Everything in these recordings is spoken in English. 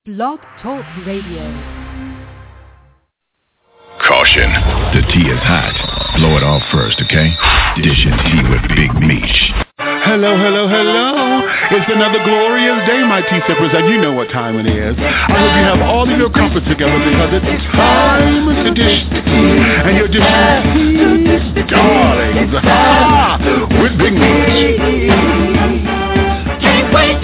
Blog Talk Radio. Caution, the tea is hot. Blow it off first, okay? Dishing tea with Big Meech. Hello, hello, hello. It's another glorious day, my tea sippers, and you know what time it is. I hope you have all of your comforts together because it's time to dish the tea. And you're dishing darlings, with Big Meech. Can't wait.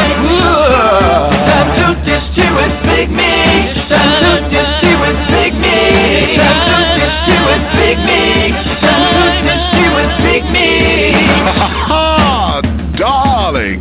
Time to dish tea with Big Meech. Time to dish tea with Big Meech. Time to dish tea with Big Meech. Time to dish tea with Big Meech. Darling.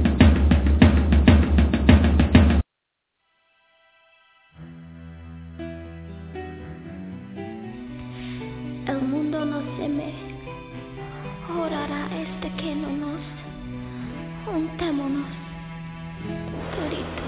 El mundo no teme, orará que no nos juntémonos toditos.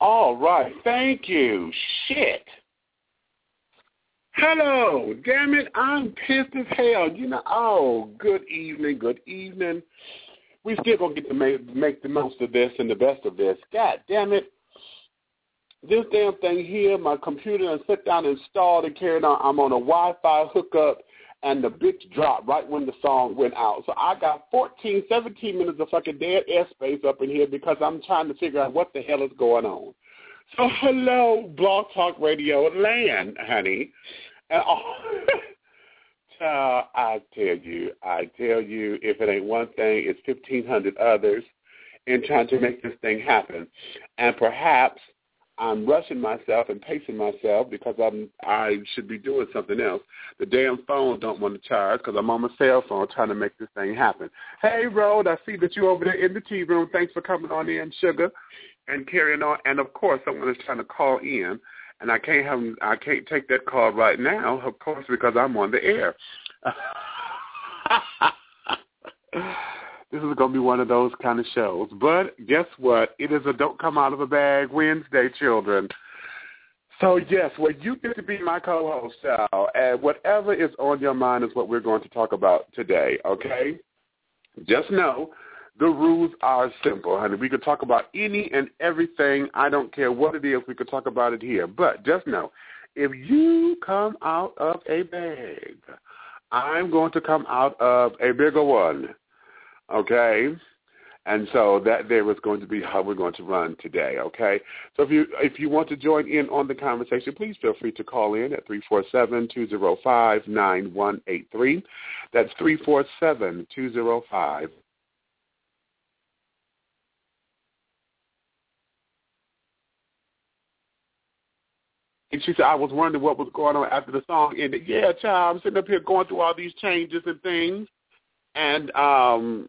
All right. Thank you. Shit. Hello. Damn it. I'm pissed as hell. Good evening. Good evening. We still going to get to make the most of this and the best of this. God damn it. This damn thing here, my computer and sit down and installed and carried on. I'm on a Wi-Fi hookup, and the bitch dropped right when the song went out. So I got 17 minutes of fucking dead airspace up in here because I'm trying to figure out what the hell is going on. So hello, Blog Talk Radio land, honey. And I tell you, if it ain't one thing, it's 1,500 others in trying to make this thing happen. And perhaps I'm rushing myself and pacing myself because I should be doing something else. The damn phone don't want to charge because I'm on my cell phone trying to make this thing happen. Hey, Rod, I see that you're over there in the tea room. Thanks for coming on in, sugar, and carrying on. And, of course, someone is trying to call in, and I can't take that call right now, of course, because I'm on the air. This is going to be one of those kind of shows. But guess what? It is a Don't Come Out of a Bag Wednesday, children. So, yes, you get to be my co-host, Sal, and whatever is on your mind is what we're going to talk about today, okay? Just know the rules are simple, honey. We could talk about any and everything. I don't care what it is. We could talk about it here. But just know, if you come out of a bag, I'm going to come out of a bigger one. Okay, and so that there is going to be how we're going to run today. Okay, so if you want to join in on the conversation, please feel free to call in at 347-205-9183. That's 347-205. And she said, I was wondering what was going on after the song ended. Yeah, child, I'm sitting up here going through all these changes and things. And I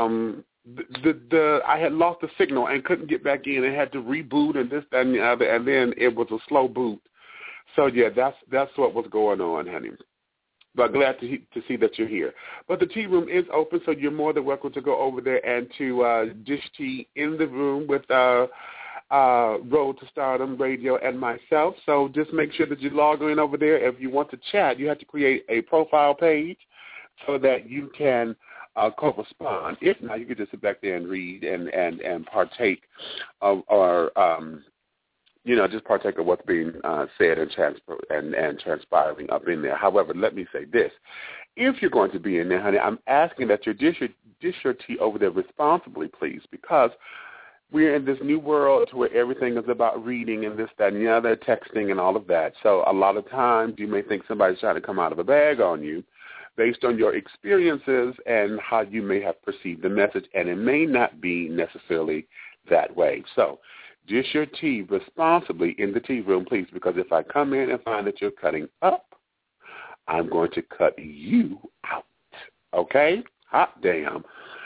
had lost the signal and couldn't get back in and had to reboot and this, that, and the other, and then it was a slow boot. So, yeah, that's what was going on, honey. But glad to see that you're here. But the tea room is open, so you're more than welcome to go over there and to dish tea in the room with Road to Stardom Radio and myself. So just make sure that you log in over there. If you want to chat, you have to create a profile page so that you can correspond. If not, you can just sit back there and read and partake of, or just partake of what's being said and transpiring up in there. However, let me say this. If you're going to be in there, honey, I'm asking that you dish your tea over there responsibly, please, because we're in this new world to where everything is about reading and this, that, and the other, texting and all of that. So a lot of times you may think somebody's trying to come out of a bag on you based on your experiences and how you may have perceived the message, and it may not be necessarily that way. So dish your tea responsibly in the tea room, please, because if I come in and find that you're cutting up, I'm going to cut you out, okay? Hot damn.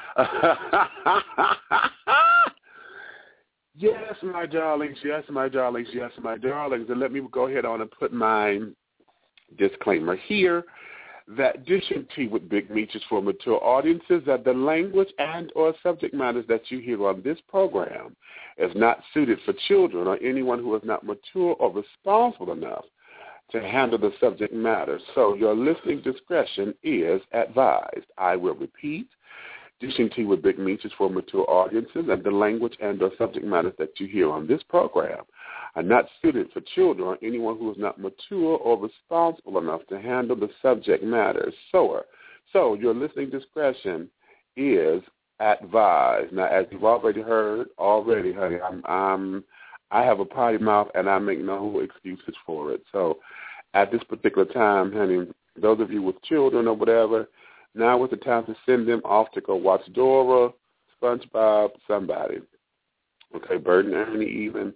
Yes, my darlings, yes, my darlings, yes, my darlings. And let me go ahead on and put my disclaimer here that dishing tea with Big Meech is for mature audiences, that the language and or subject matters that you hear on this program is not suited for children or anyone who is not mature or responsible enough to handle the subject matter. So your listening discretion is advised. I will repeat. Dishing Tea with Big Meech is for mature audiences, and the language and or subject matters that you hear on this program are not suited for children or anyone who is not mature or responsible enough to handle the subject matters. So your listening discretion is advised. Now, as you've already heard, honey, I have a potty mouth, and I make no excuses for it. So at this particular time, honey, those of you with children or whatever, now is the time to send them off to go watch Dora, SpongeBob, somebody. Okay, Bert and Ernie even,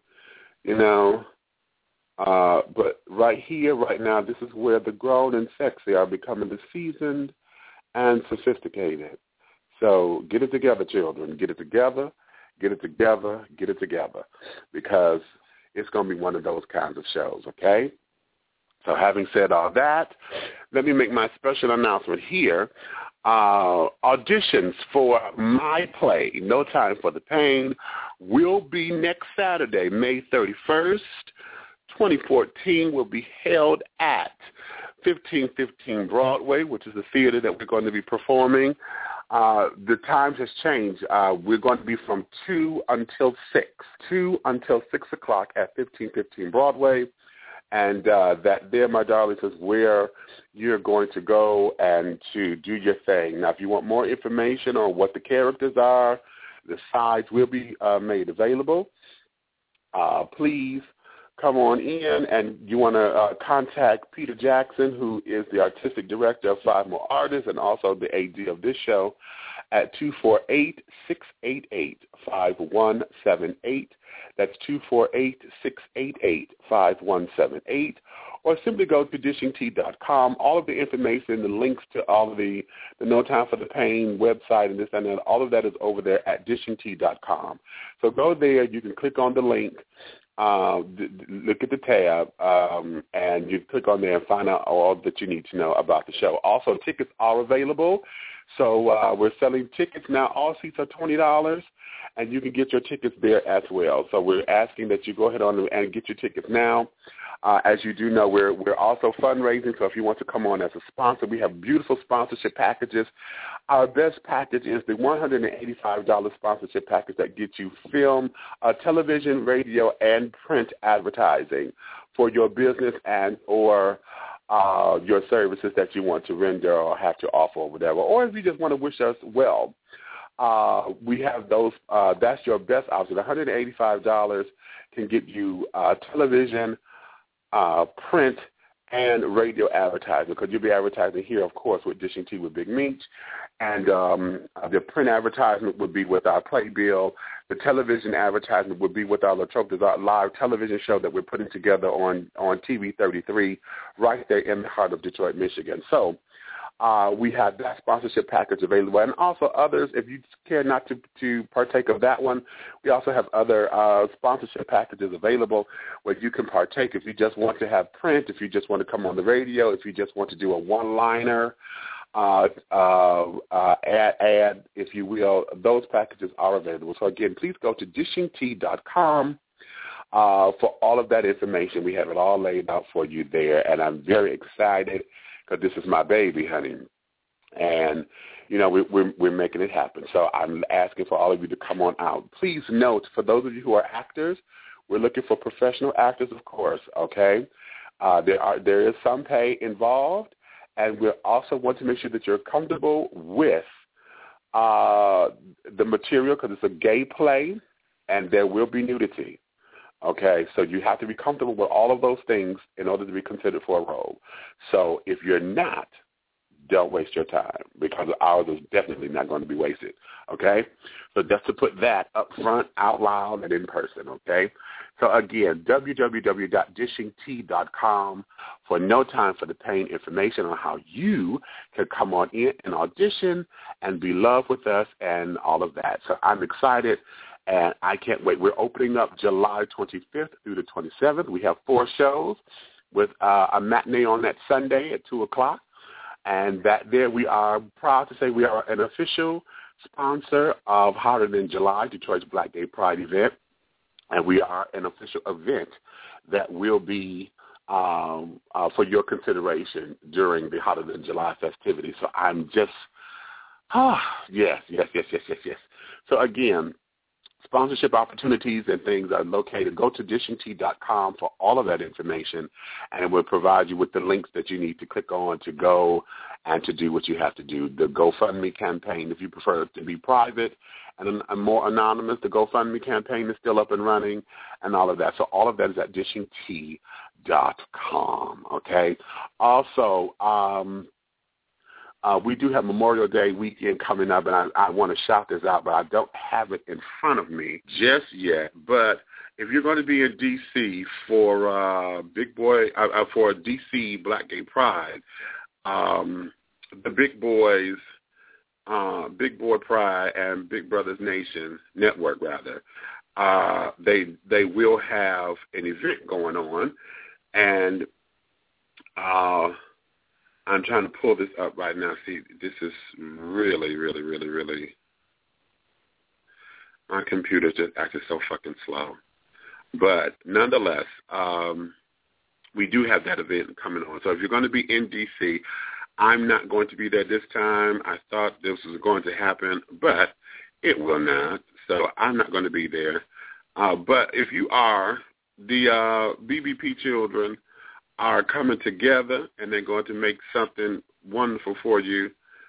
But right here, right now, this is where the grown and sexy are becoming the seasoned and sophisticated. So get it together, children. Get it together, get it together, get it together. Because it's going to be one of those kinds of shows, okay? So having said all that, let me make my special announcement here. auditions for my play, No Time for the Pain, will be next Saturday, May 31st, 2014, will be held at 1515 Broadway, which is the theater that we're going to be performing. The times has changed. We're going to be from 2 until 6 o'clock at 1515 Broadway. And that there, my darlings, is where you're going to go and to do your thing. Now, if you want more information on what the characters are, the sides will be made available. Please come on in, and you want to contact Peter Jackson, who is the artistic director of Five More Artists and also the AD of this show, at 248-688-5178. That's 248-688-5178. Or simply go to dishingtea.com. All of the information, the links to all of the No Time for the Pain website and this and that, all of that is over there at dishingtea.com. So go there. You can click on the link. Look at the tab, and you click on there and find out all that you need to know about the show. Also, tickets are available. So we're selling tickets now. All seats are $20, and you can get your tickets there as well. So we're asking that you go ahead on and get your tickets now. As you do know, we're also fundraising, so if you want to come on as a sponsor, we have beautiful sponsorship packages. Our best package is the $185 sponsorship package that gets you film, television, radio, and print advertising for your business and or your services that you want to render or have to offer or whatever. Or if you just want to wish us well, we have those. That's your best option. $185 can get you television, print, and radio advertising, because you'll be advertising here, of course, with Dishing Tea with Big Meech. And the print advertisement would be with our Playbill. The television advertisement would be with our Latrobe Desert live television show that we're putting together on TV 33 right there in the heart of Detroit, Michigan. So we have that sponsorship package available, and also others. If you care not to partake of that one, we also have other sponsorship packages available where you can partake if you just want to have print, if you just want to come on the radio, if you just want to do a one-liner ad, if you will. Those packages are available. So, again, please go to dishingtea.com for all of that information. We have it all laid out for you there, and I'm very excited, because this is my baby, honey, and, you know, we're making it happen. So I'm asking for all of you to come on out. Please note, for those of you who are actors, we're looking for professional actors, of course, okay? There is some pay involved, and we also want to make sure that you're comfortable with the material, because it's a gay play, and there will be nudity. Okay, so you have to be comfortable with all of those things in order to be considered for a role. So if you're not, don't waste your time, because ours is definitely not going to be wasted, okay? So just to put that up front, out loud, and in person, okay? So, again, www.dishingtea.com for No Time for the Pain information on how you can come on in and audition and be loved with us and all of that. So I'm excited. And I can't wait. We're opening up July 25th through the 27th. We have 4 shows with a matinee on that Sunday at 2 o'clock. And that there we are proud to say we are an official sponsor of Hotter Than July, Detroit's Black Gay Pride event. And we are an official event that will be for your consideration during the Hotter Than July festivities. So I'm just, yes. So, again, sponsorship opportunities and things are located. Go to dishingtea.com for all of that information, and it will provide you with the links that you need to click on to go and to do what you have to do. The GoFundMe campaign, if you prefer it to be private and more anonymous, the GoFundMe campaign is still up and running and all of that. So all of that is at dishingtea.com, okay? Also, we do have Memorial Day weekend coming up, and I want to shout this out, but I don't have it in front of me just yet. But if you're going to be in D.C. for for D.C. Black Gay Pride, the Big Boy Pride and Big Brothers Nation Network, rather, they will have an event going on, and I'm trying to pull this up right now. See, this is really, really, really, really. My computer just acted so fucking slow. But nonetheless, we do have that event coming on. So if you're going to be in D.C., I'm not going to be there this time. I thought this was going to happen, but it will not. So I'm not going to be there. But if you are, the BBP children are coming together, and they're going to make something wonderful for you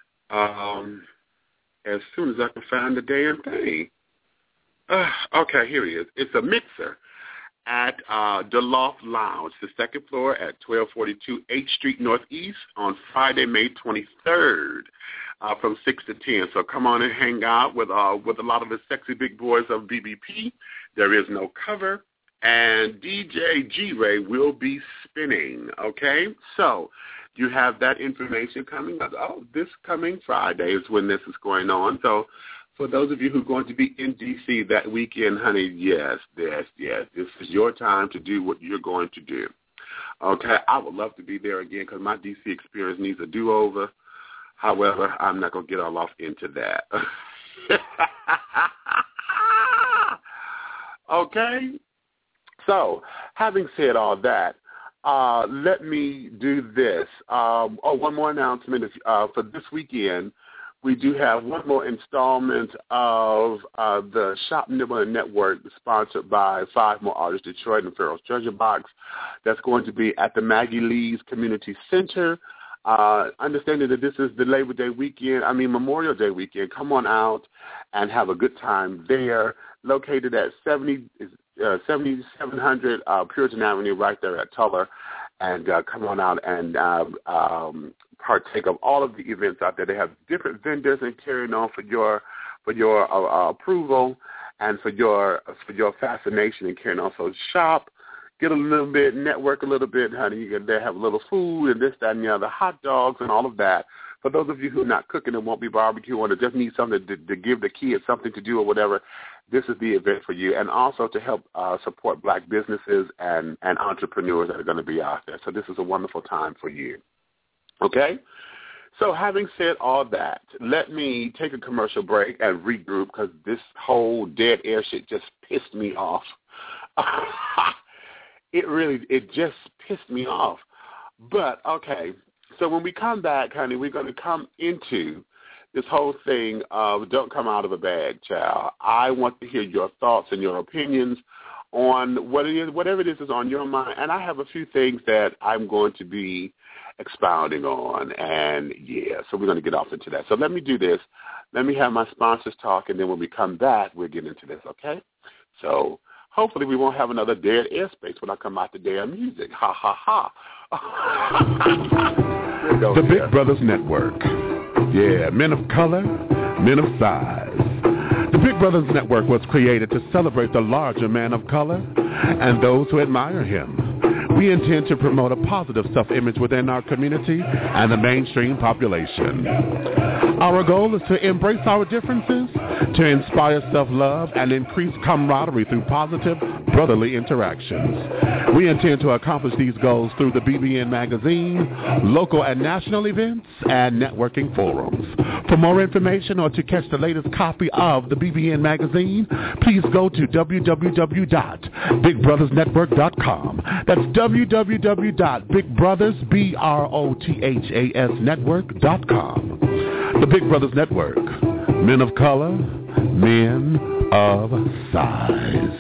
as soon as I can find the damn thing. Okay, here he is. It's a mixer at the Loft Lounge, the second floor at 1242 H Street Northeast on Friday, May 23rd from 6 to 10. So come on and hang out with a lot of the sexy big boys of BBP. There is no cover, and DJ G-Ray will be spinning, okay? So you have that information coming up. Oh, this coming Friday is when this is going on. So for those of you who are going to be in D.C. that weekend, honey, yes, this is your time to do what you're going to do. Okay, I would love to be there again because my D.C. experience needs a do-over. However, I'm not going to get all off into that. Okay? So, having said all that, let me do this. One more announcement. For this weekend, we do have one more installment of the Shop Nibble Network, sponsored by 5 More Artists Detroit and Pharaoh's Treasure Box. That's going to be at the Maggie Lee's Community Center. Understanding that this is the Memorial Day weekend. Come on out and have a good time there. Located at 7700 Puritan Avenue, right there at Tuller. And come on out and partake of all of the events out there. They have different vendors and carrying on for your approval and for your fascination and carrying on. So shop, get a little bit, network a little bit, honey. They have a little food and this, that, and the other, hot dogs and all of that. For those of you who are not cooking and won't be barbecuing or just need something to give the kids something to do or whatever, this is the event for you. And also to help support black businesses and entrepreneurs that are going to be out there. So this is a wonderful time for you. Okay? So having said all that, let me take a commercial break and regroup because this whole dead air shit just pissed me off. It just pissed me off. But, okay, so when we come back, honey, we're going to come into this whole thing of don't come out of a bag, child. I want to hear your thoughts and your opinions on whatever it is on your mind. And I have a few things that I'm going to be expounding on. And, yeah, so we're going to get off into that. So let me do this. Let me have my sponsors talk, and then when we come back, we'll get into this, okay? So hopefully we won't have another dead airspace when I come out the damn music. Ha, ha, ha. The Big Brothers Network. Yeah, men of color, men of size. The Big Brothers Network was created to celebrate the larger man of color and those who admire him. We intend to promote a positive self-image within our community and the mainstream population. Our goal is to embrace our differences, to inspire self-love, and increase camaraderie through positive, brotherly interactions. We intend to accomplish these goals through the BBN Magazine, local and national events, and networking forums. For more information or to catch the latest copy of the BBN Magazine, please go to www.bigbrothersnetwork.com. That's www.bigbrothersnetwork.com. The Big Brothers Network. Men of color, men of size.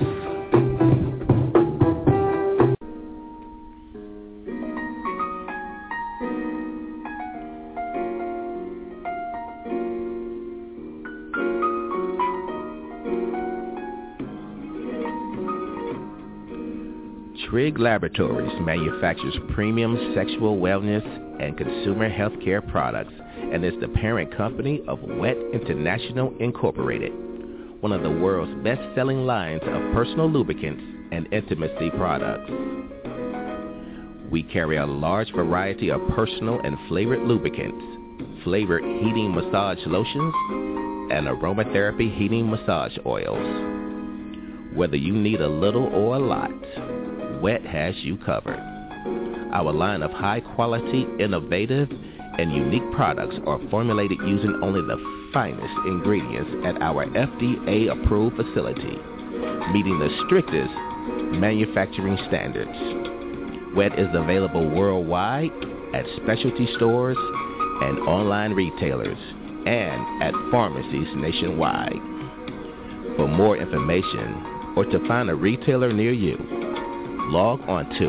Trigg Laboratories manufactures premium sexual wellness and consumer healthcare products and is the parent company of Wet International Incorporated, one of the world's best-selling lines of personal lubricants and intimacy products. We carry a large variety of personal and flavored lubricants, flavored heating massage lotions, and aromatherapy heating massage oils. Whether you need a little or a lot, Wet has you covered. Our line of high-quality, innovative, and unique products are formulated using only the finest ingredients at our FDA-approved facility, meeting the strictest manufacturing standards. Wet is available worldwide at specialty stores and online retailers and at pharmacies nationwide. For more information or to find a retailer near you, log on to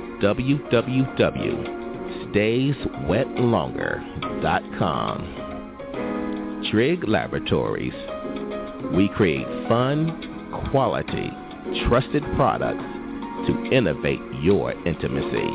www.stayswetlonger.com. Trigg Laboratories. We create fun, quality, trusted products to innovate your intimacy.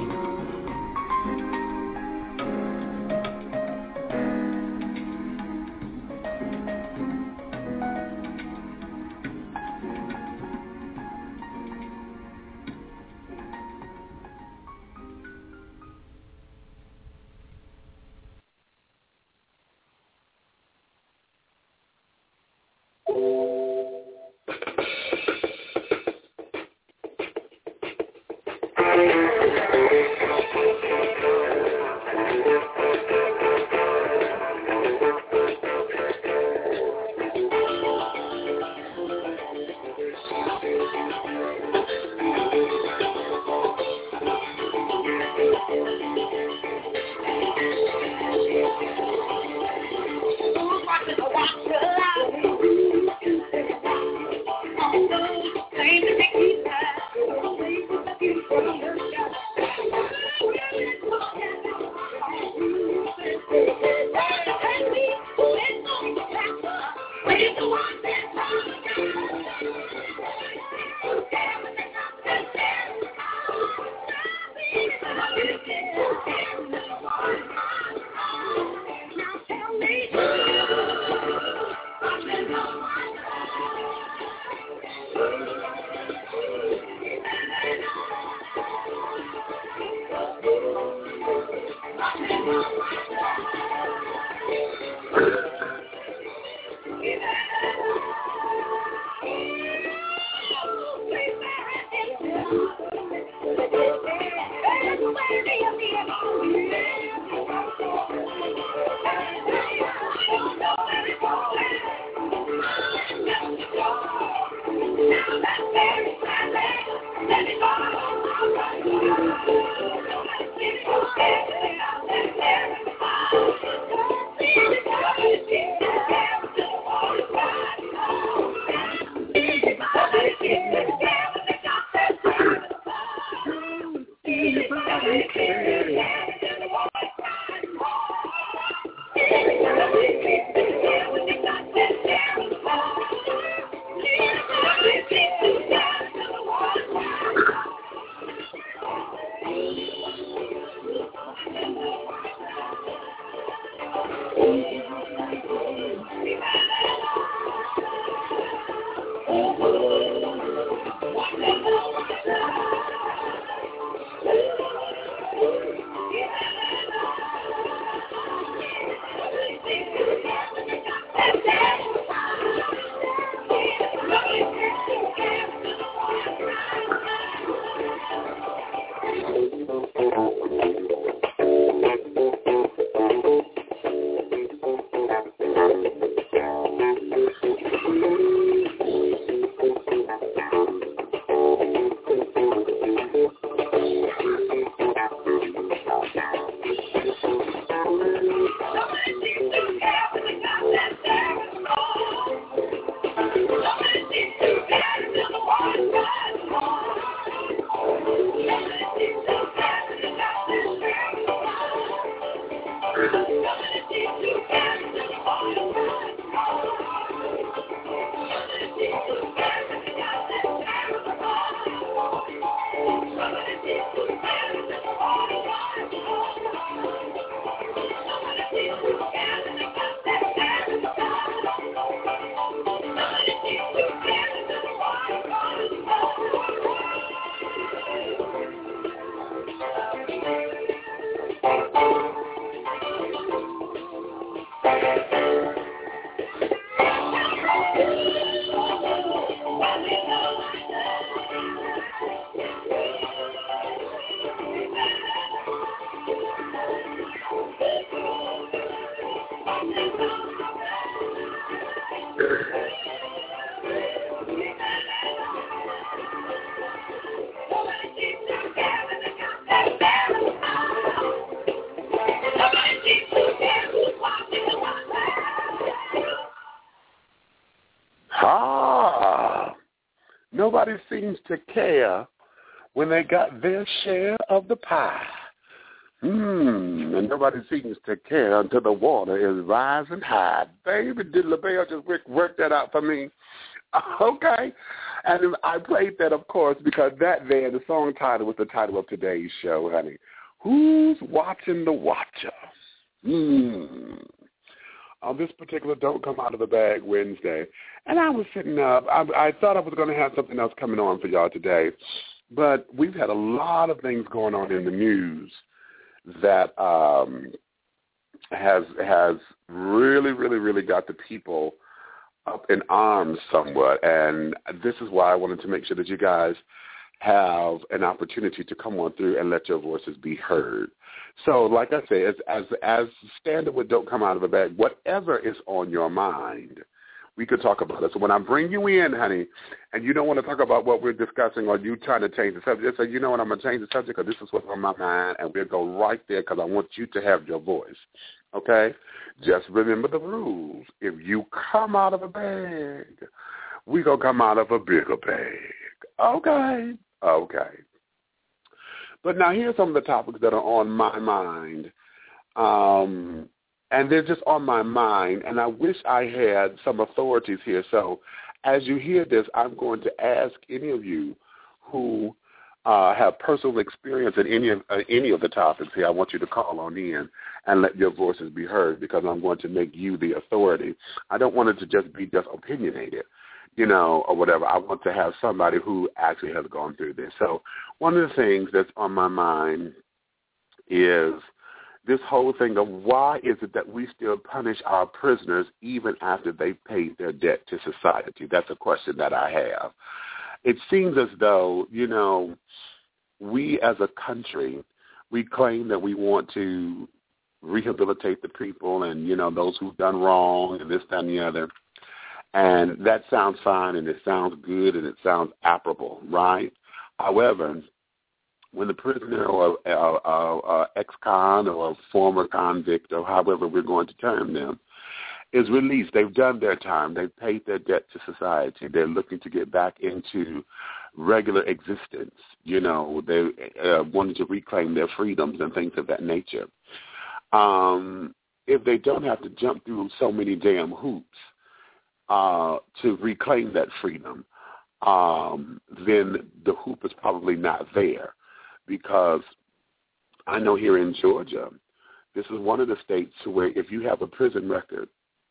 Nobody seems to care when they got their share of the pie. And nobody seems to care until the water is rising high. Baby, did LaBelle just work that out for me? Okay. And I played that, of course, because that there, the song title was the title of today's show, honey. Who's Watching the Watcher? On this particular Don't Come Out of the Bag Wednesday. And I was sitting up. I thought I was going to have something else coming on for y'all today. But we've had a lot of things going on in the news that has really, really, really got the people up in arms somewhat. And this is why I wanted to make sure that you guys have an opportunity to come on through and let your voices be heard. So, like I say, as standard with Don't Come Out of the Bag, whatever is on your mind, we could talk about it. So when I bring you in, honey, and you don't want to talk about what we're discussing or you trying to change the subject, just say, you know what, I'm going to change the subject because this is what's on my mind, and we'll go right there because I want you to have your voice, okay? Just remember the rules. If you come out of a bag, we going to come out of a bigger bag, okay? Okay. But now here's some of the topics that are on my mind. And they're just on my mind, and I wish I had some authorities here. So as you hear this, I'm going to ask any of you who have personal experience in any of the topics here, I want you to call on in and let your voices be heard because I'm going to make you the authority. I don't want it to just be just opinionated, you know, or whatever. I want to have somebody who actually has gone through this. So one of the things that's on my mind is this whole thing of why is it that we still punish our prisoners even after they've paid their debt to society? That's a question that I have. It seems as though, you know, we as a country, we claim that we want to rehabilitate the people and, you know, those who've done wrong and this, that, and the other. And that sounds fine and it sounds good and it sounds appropriate, right? However, when the prisoner or ex-con or a former convict or however we're going to term them is released, they've done their time. They've paid their debt to society. They're looking to get back into regular existence. You know, they wanted to reclaim their freedoms and things of that nature. If they don't have to jump through so many damn hoops to reclaim that freedom, then the hoop is probably not there. Because I know here in Georgia, this is one of the states where if you have a prison record,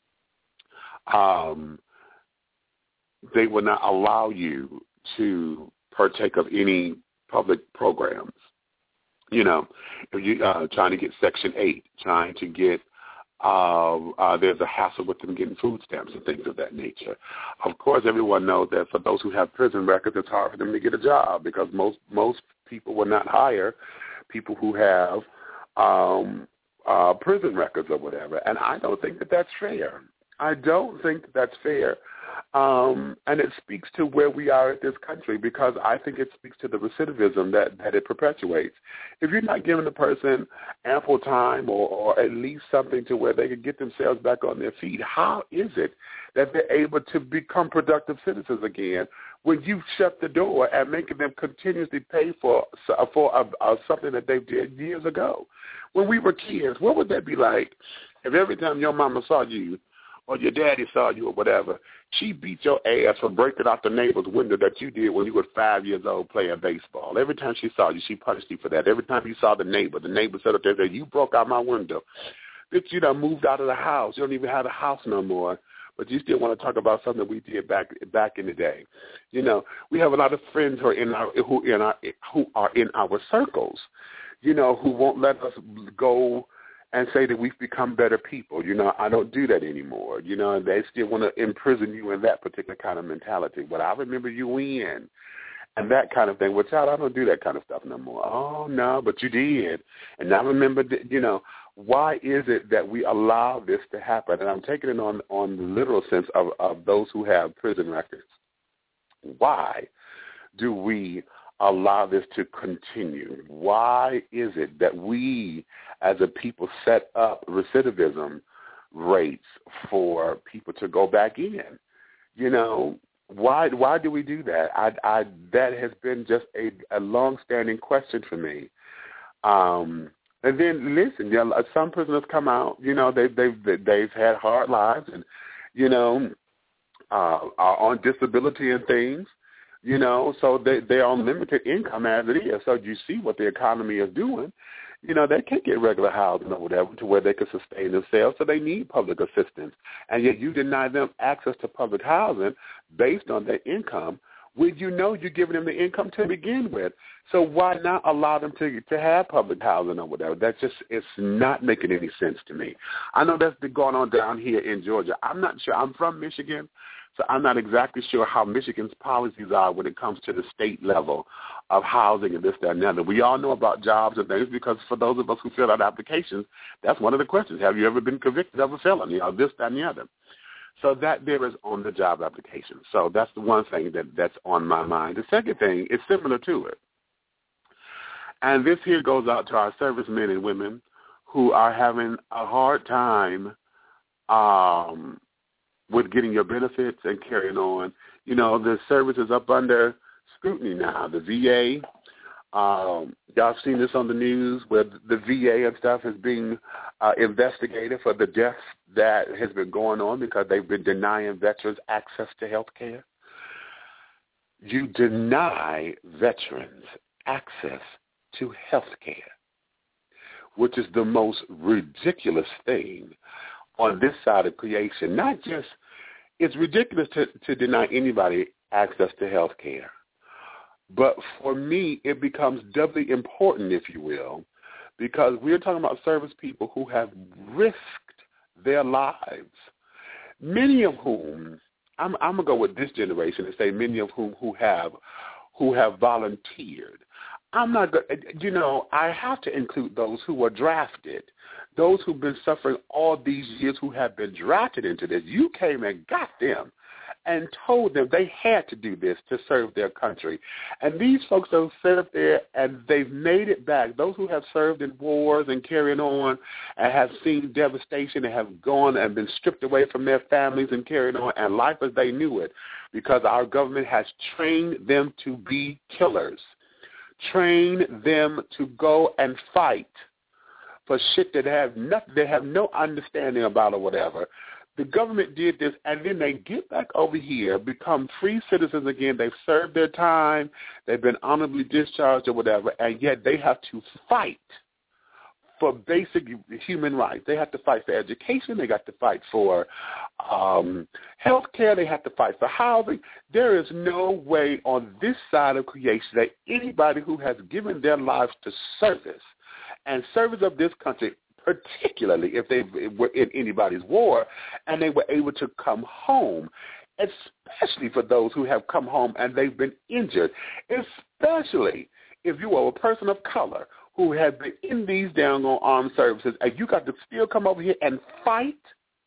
they will not allow you to partake of any public programs. You know, if you're trying to get Section 8, trying to get, there's a hassle with them getting food stamps and things of that nature. Of course, everyone knows that for those who have prison records, it's hard for them to get a job because most people will not hire people who have prison records or whatever. And I don't think that that's fair. I don't think that that's fair. And it speaks to where we are at this country because I think it speaks to the recidivism that it perpetuates. If you're not giving the person ample time or at least something to where they can get themselves back on their feet, how is it that they're able to become productive citizens again when you shut the door and making them continuously pay for something that they did years ago? When we were kids, what would that be like if every time your mama saw you or your daddy saw you or whatever, she beat your ass for breaking out the neighbor's window that you did when you were 5 years old playing baseball? Every time she saw you, she punished you for that. Every time you saw the neighbor said up there, you broke out my window. Bitch, you done moved out of the house. You don't even have a house no more. But you still want to talk about something we did back in the day. You know, we have a lot of friends who are in our circles, you know, who won't let us go and say that we've become better people. You know, I don't do that anymore. You know, and they still want to imprison you in that particular kind of mentality. But I remember you in and that kind of thing. Well, child, I don't do that kind of stuff no more. Oh, no, but you did. And I remember, you know, why is it that we allow this to happen? And I'm taking it on the literal sense of those who have prison records. Why do we allow this to continue? Why is it that we as a people set up recidivism rates for people to go back in? You know, why do we do that? That has been just a long-standing question for me. And then listen, you know, some prisoners come out. You know, they've had hard lives, and you know, are on disability and things. You know, so they're on limited income as it is. So you see what the economy is doing. You know, they can't get regular housing or whatever to where they can sustain themselves, so they need public assistance. And yet you deny them access to public housing based on their income, when you know you're giving them the income to begin with. So why not allow them to have public housing or whatever? That's just, it's not making any sense to me. I know that's been going on down here in Georgia. I'm not sure. I'm from Michigan, so I'm not exactly sure how Michigan's policies are when it comes to the state level of housing and this, that, and the other. We all know about jobs and things because for those of us who fill out applications, that's one of the questions. Have you ever been convicted of a felony or this, that, and the other? So that there is on the job application. So that's the one thing that's on my mind. The second thing is similar to it. And this here goes out to our servicemen and women who are having a hard time with getting your benefits and carrying on. You know, the service is up under scrutiny now. The VA, y'all have seen this on the news where the VA and stuff is being investigated for the deaths that has been going on because they've been denying veterans access to health care. You deny veterans access to health care, which is the most ridiculous thing on this side of creation. Not just, it's ridiculous to deny anybody access to health care, but for me, it becomes doubly important, if you will, because we're talking about service people who have risked their lives, many of whom, I'm going to go with this generation and say many of whom who have volunteered. I'm not going to, you know, I have to include those who were drafted, those who've been suffering all these years who have been drafted into this. You came and got them and told them they had to do this to serve their country. And these folks have served there and they've made it back. Those who have served in wars and carrying on and have seen devastation and have gone and been stripped away from their families and carried on and life as they knew it, because our government has trained them to be killers, trained them to go and fight for shit that they have no understanding about or whatever. The government did this, and then they get back over here, become free citizens again. They've served their time. They've been honorably discharged or whatever, and yet they have to fight for basic human rights. They have to fight for education. They got to fight for health care. They have to fight for housing. There is no way on this side of creation that anybody who has given their lives to service and service of this country, particularly if they were in anybody's war and they were able to come home, especially for those who have come home and they've been injured, especially if you are a person of color who have been in these down on armed services and you got to still come over here and fight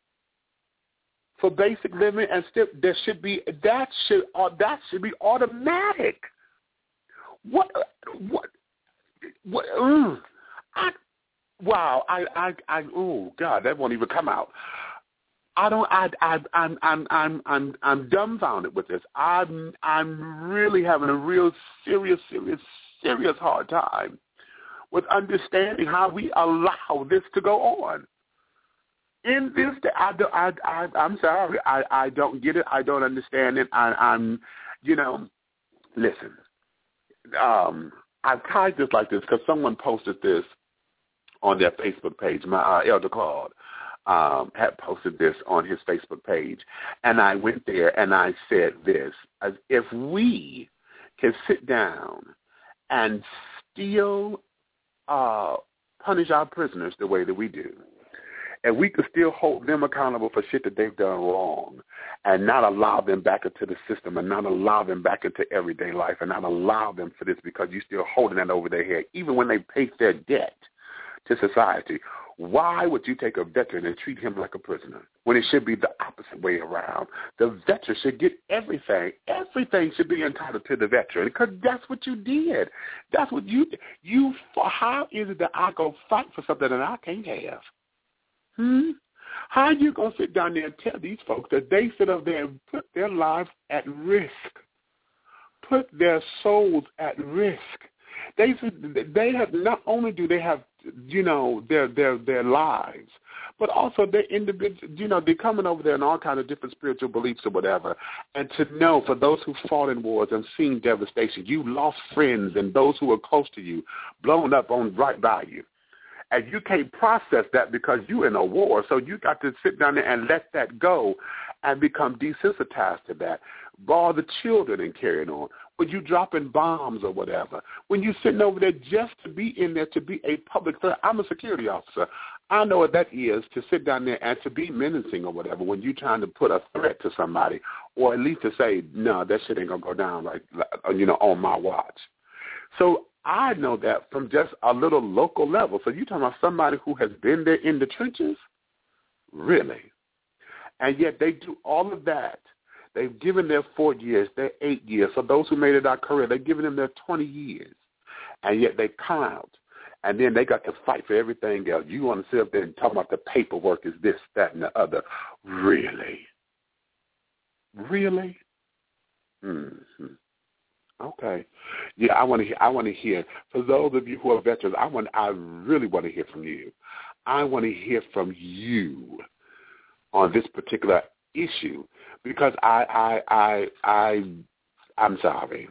for basic living, and still that should be automatic. Oh God, that won't even come out. I'm dumbfounded with this. I'm really having a real serious hard time with understanding how we allow this to go on. In this, I'm sorry, I don't get it. I don't understand it. I'm, you know, listen. I've tied this like this because someone posted this on their Facebook page. My Elder Claude had posted this on his Facebook page, and I went there and I said this: as if we can sit down and still punish our prisoners the way that we do, and we could still hold them accountable for shit that they've done wrong and not allow them back into the system and not allow them back into everyday life and not allow them for this because you're still holding that over their head, even when they pay their debt to society. Why would you take a veteran and treat him like a prisoner when it should be the opposite way around? The veteran should get everything. Everything should be entitled to the veteran because that's what you did. That's what you how is it that I go fight for something that I can't have? How are you going to sit down there and tell these folks that they sit up there and put their lives at risk, put their souls at risk? They have, not only do they have, their lives, but also their individual, they're coming over there in all kinds of different spiritual beliefs or whatever. And to know, for those who fought in wars and seen devastation, you lost friends and those who were close to you, blown up on right by you. And you can't process that because you're in a war. So you got to sit down there and let that go and become desensitized to that. Ball the children and carrying on. When you dropping bombs or whatever. When you sitting over there just to be in there, to be a public threat. I'm a security officer. I know what that is, to sit down there and to be menacing or whatever when you're trying to put a threat to somebody, or at least to say, no, that shit ain't going to go down on my watch. So I know that from just a little local level. So you're talking about somebody who has been there in the trenches? Really? And yet they do all of that. They've given their 4 years, their 8 years. So those who made it out career, they've given them their 20 years. And yet they come out. And then they got to fight for everything else. You want to sit up there and talk about the paperwork is this, that, and the other. Really? Really? Mm-hmm. Okay. Yeah, I want to hear. For those of you who are veterans, I really want to hear from you. I want to hear from you on this particular issue because I'm sorry.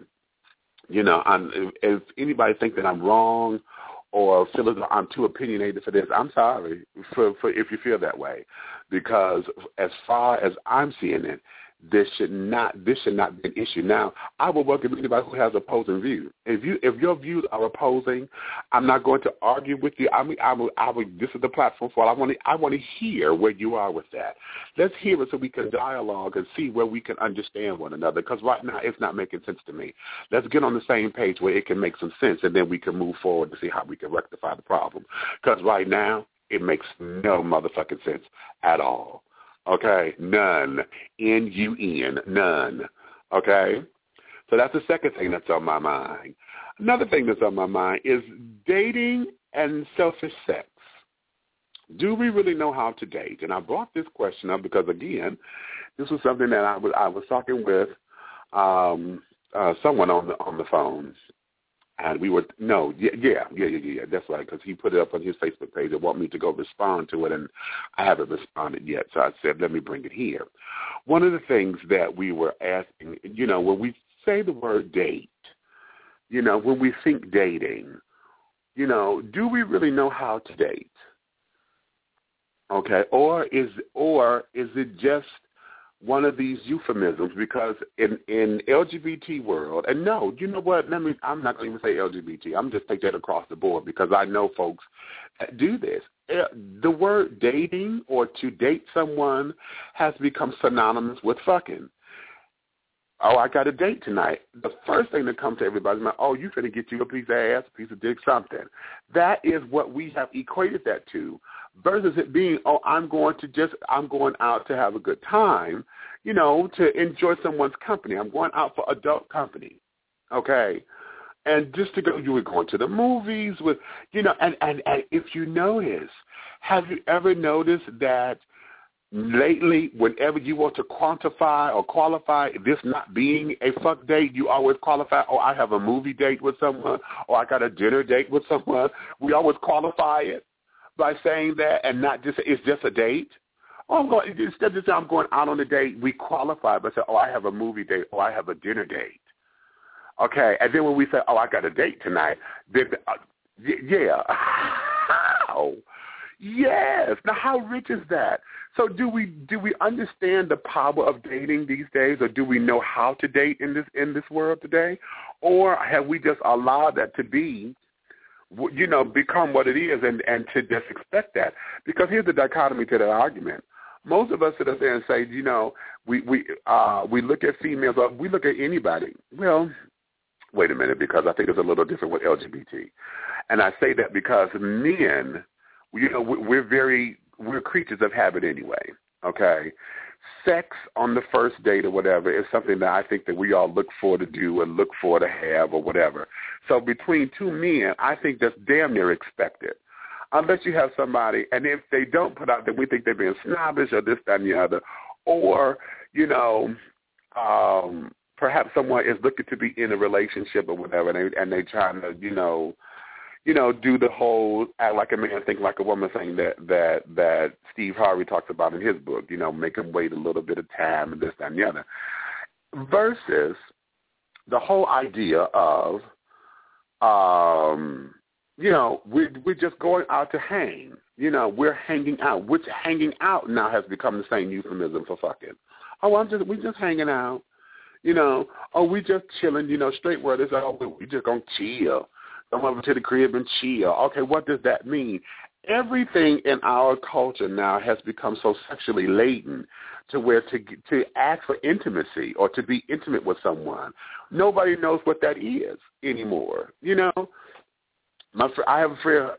If anybody thinks that I'm wrong or feel as though I'm too opinionated for this, I'm sorry for if you feel that way, because as far as I'm seeing it, this should not be an issue. Now, I will welcome anybody who has opposing views. If your views are opposing, I'm not going to argue with you. I will. This is the platform for it. I want to hear where you are with that. Let's hear it so we can dialogue and see where we can understand one another. Because right now it's not making sense to me. Let's get on the same page where it can make some sense, and then we can move forward to see how we can rectify the problem. Because right now it makes no motherfucking sense at all. Okay, none. N-U-N, none. Okay? So that's the second thing that's on my mind. Another thing that's on my mind is dating and selfish sex. Do we really know how to date? And I brought this question up because, again, this was something that I was talking with someone on the phone. And we were, that's right, because he put it up on his Facebook page and want me to go respond to it, and I haven't responded yet. So I said, let me bring it here. One of the things that we were asking, when we say the word date, when we think dating, do we really know how to date? Okay, or is it just one of these euphemisms? Because in LGBT world, and no, you know what? I'm not going to even say LGBT. I'm just take that across the board because I know folks that do this. The word dating or to date someone has become synonymous with fucking. Oh, I got a date tonight. The first thing that comes to everybody's mind, oh, you finna get you a piece of ass, a piece of dick, something. That is what we have equated that to, versus it being, oh, I'm going out to have a good time, to enjoy someone's company. I'm going out for adult company, okay? And just to go, you were going to the movies with, and if you notice, have you ever noticed that lately, whenever you want to quantify or qualify this not being a fuck date, you always qualify, oh, I have a movie date with someone, or I got a dinner date with someone. We always qualify it by saying that and not just, it's just a date. Oh, instead of saying I'm going out on a date, we qualify by saying, oh, I have a movie date, or I have a dinner date. Okay, and then when we say, oh, I got a date tonight, then, yeah. How? Yes. Now, how rich is that? So do we understand the power of dating these days, or do we know how to date in this world today? Or have we just allowed that to be, become what it is and to just expect that? Because here's the dichotomy to that argument. Most of us sit up there and say, we look at females, or we look at anybody. Well, wait a minute, because I think it's a little different with LGBT. And I say that because men, we're creatures of habit anyway, okay? Sex on the first date or whatever is something that I think that we all look for to do and look for to have or whatever. So between two men, I think that's damn near expected. Unless you have somebody, and if they don't put out that we think they're being snobbish or this, that, and the other, or, perhaps someone is looking to be in a relationship or whatever, and they trying to, do the whole act like a man, think like a woman thing that Steve Harvey talks about in his book, make them wait a little bit of time and this, that, and the other, versus the whole idea of, we're just going out to hang. We're hanging out, which hanging out now has become the same euphemism for fucking. Oh, we just hanging out. We just chilling. Straight word is, we just gonna chill. Come over to the crib and chill. Okay, what does that mean? Everything in our culture now has become so sexually laden to where to ask for intimacy or to be intimate with someone, nobody knows what that is anymore. I have a friend.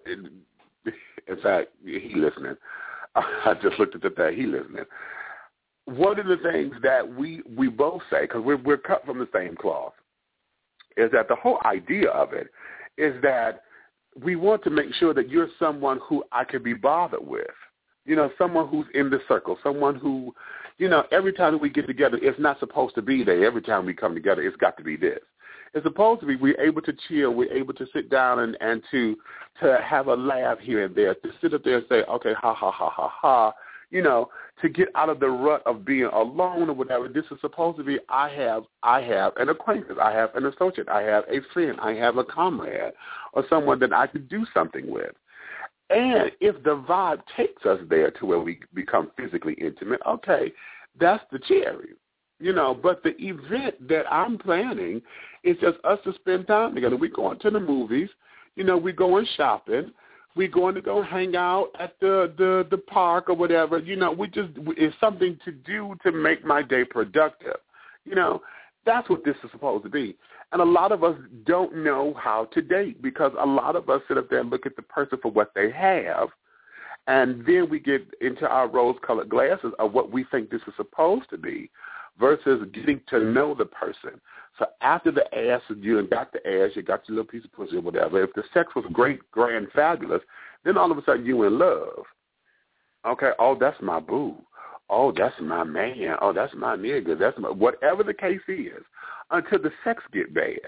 In fact, he listening. I just looked at that. He listening. One of the things that we both say, because we're cut from the same cloth, is that the whole idea of it is that we want to make sure that you're someone who I can be bothered with. Someone who's in the circle, someone who, every time that we get together, it's not supposed to be there. Every time we come together, it's got to be this. It's supposed to be we're able to chill, we're able to sit down and to have a laugh here and there, to sit up there and say, okay, ha, ha, ha, ha, ha, to get out of the rut of being alone or whatever. This is supposed to be I have an acquaintance, I have an associate, I have a friend, I have a comrade or someone that I could do something with. And if the vibe takes us there to where we become physically intimate, okay, that's the cherry. But the event that I'm planning is just us to spend time together. We're going to the movies, we're going shopping, we're going to go hang out at the park or whatever. It's something to do to make my day productive. That's what this is supposed to be. And a lot of us don't know how to date because a lot of us sit up there and look at the person for what they have, and then we get into our rose-colored glasses of what we think this is supposed to be versus getting to know the person. So after the ass, you got the ass, you got your little piece of pussy or whatever, if the sex was great, grand, fabulous, then all of a sudden you in love. Okay, oh, that's my boo. Oh, that's my man. Oh, that's my nigga. That's my, whatever the case is, until the sex get bad.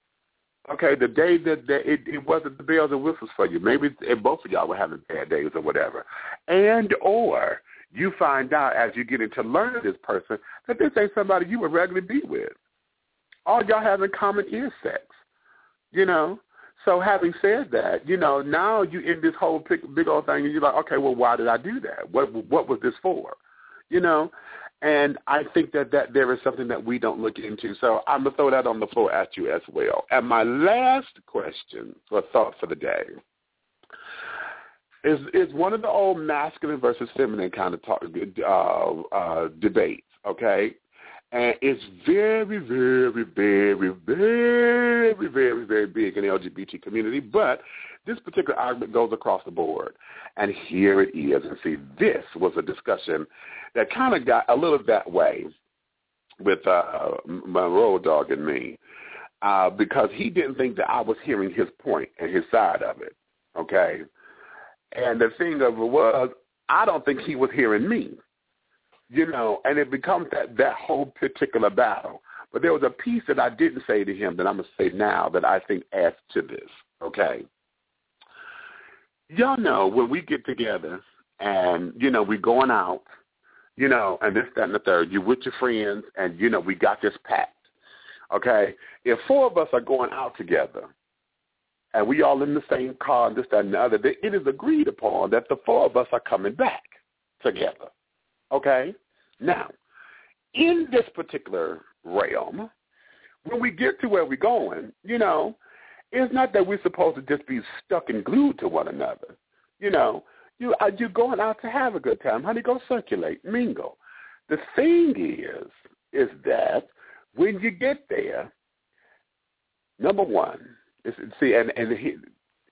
Okay, the day that it wasn't the bells and whistles for you. Maybe both of y'all were having bad days or whatever. And or you find out as you get into learning this person that this ain't somebody you would regularly be with. All y'all have in common is sex, So having said that, now you in this whole big old thing, and you're like, okay, well, why did I do that? What was this for? And I think that there is something that we don't look into. So I'm going to throw that on the floor at you as well. And my last question for thought for the day is one of the old masculine versus feminine kind of debates, okay? And it's very, very, very, very, very, very big in the LGBT community, but this particular argument goes across the board. And here it is. And see, this was a discussion that kind of got a little that way with my road dog and me because he didn't think that I was hearing his point and his side of it, okay? And the thing of it was, I don't think he was hearing me. And it becomes that whole particular battle. But there was a piece that I didn't say to him that I'm going to say now that I think adds to this, okay? Y'all know when we get together and, we're going out, and this, that, and the third, you're with your friends and, we got this packed, okay? If four of us are going out together and we all in the same car and this, that, and the other, it is agreed upon that the four of us are coming back together. Okay? Now, in this particular realm, when we get to where we're going, it's not that we're supposed to just be stuck and glued to one another. You're going out to have a good time. Honey, go circulate, mingle. The thing is that when you get there, number one,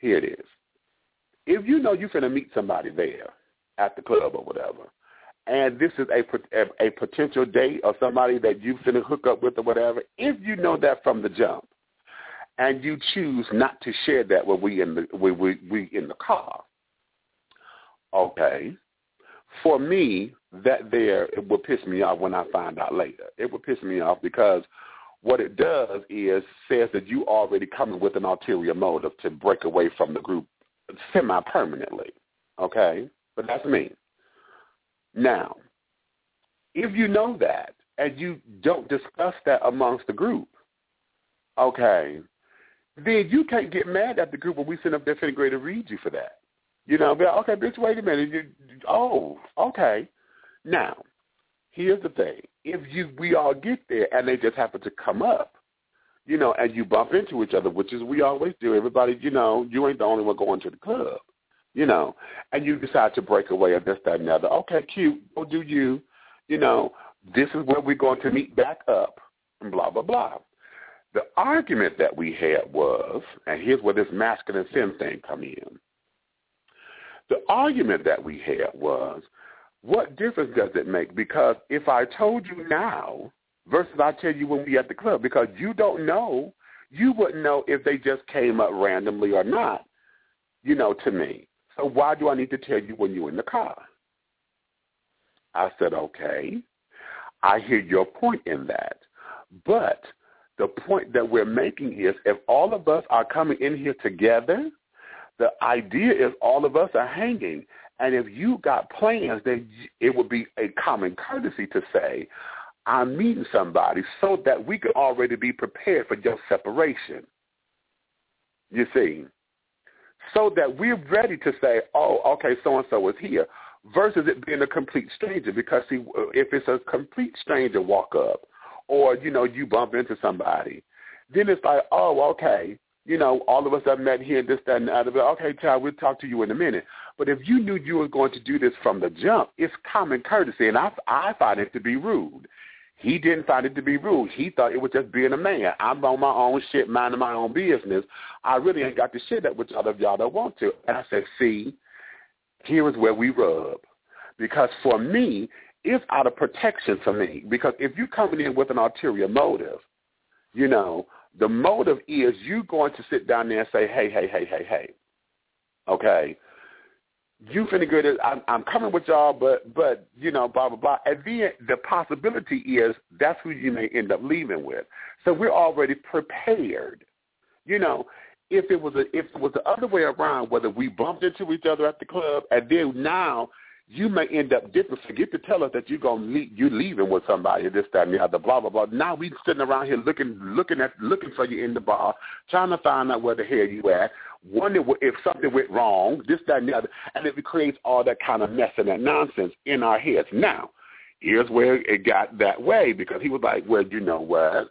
here it is. If you know you're finna meet somebody there at the club or whatever, and this is a potential date or somebody that you finna hook up with or whatever, if you know that from the jump, and you choose not to share that when we in the car, okay, for me, that there, it will piss me off when I find out later. It will piss me off because what it does is says that you already coming with an ulterior motive to break away from the group semi-permanently, okay? But that's me. Now, if you know that and you don't discuss that amongst the group, okay, then you can't get mad at the group when we send up there finna grade to read you for that. You know, be like, okay, bitch, wait a minute. Oh, okay. Now, here's the thing. If we all get there and they just happen to come up, you know, and you bump into each other, which is we always do. Everybody, you know, you ain't the only one going to the club, you know, and you decide to break away and this, that, and the other. Okay, cute. Go do you. You know, this is where we're going to meet back up and blah, blah, blah. The argument that we had was, and here's where this masculine femme thing come in. The argument that we had was, what difference does it make? Because if I told you now versus I tell you when we at the club, because you don't know, you wouldn't know if they just came up randomly or not, you know, to me. So why do I need to tell you when you're in the car? I said, okay, I hear your point in that. But the point that we're making is if all of us are coming in here together, the idea is all of us are hanging. And if you got plans, then it would be a common courtesy to say, I'm meeting somebody so that we can already be prepared for your separation. You see? So that we're ready to say, oh, okay, so-and-so is here, versus it being a complete stranger. Because, see, if it's a complete stranger walk up or, you know, you bump into somebody, then it's like, oh, okay. You know, all of us have met here, this, that, and the other. But okay, child, we'll talk to you in a minute. But if you knew you were going to do this from the jump, it's common courtesy, and I find it to be rude. He didn't find it to be rude. He thought it was just being a man. I'm on my own shit, minding my own business. I really ain't got to share that with y'all if y'all don't want to. And I said, see, here is where we rub. Because for me, it's out of protection for me. Because if you're coming in with an ulterior motive, you know, the motive is you going to sit down there and say, hey, okay, you finna go to, I'm coming with y'all, but, you know, blah, blah, blah. And then the possibility is that's who you may end up leaving with. So we're already prepared. You know, if it was the other way around, whether we bumped into each other at the club and then now you may end up different. Forget to tell us that you're leaving with somebody, this, that, and the other, blah, blah, blah. Now we sitting around here looking for you in the bar, trying to find out where the hell you at, wondering if something went wrong, this, that, and the other, and it creates all that kind of mess and that nonsense in our heads. Now, here's where it got that way, because he was like, well, you know what?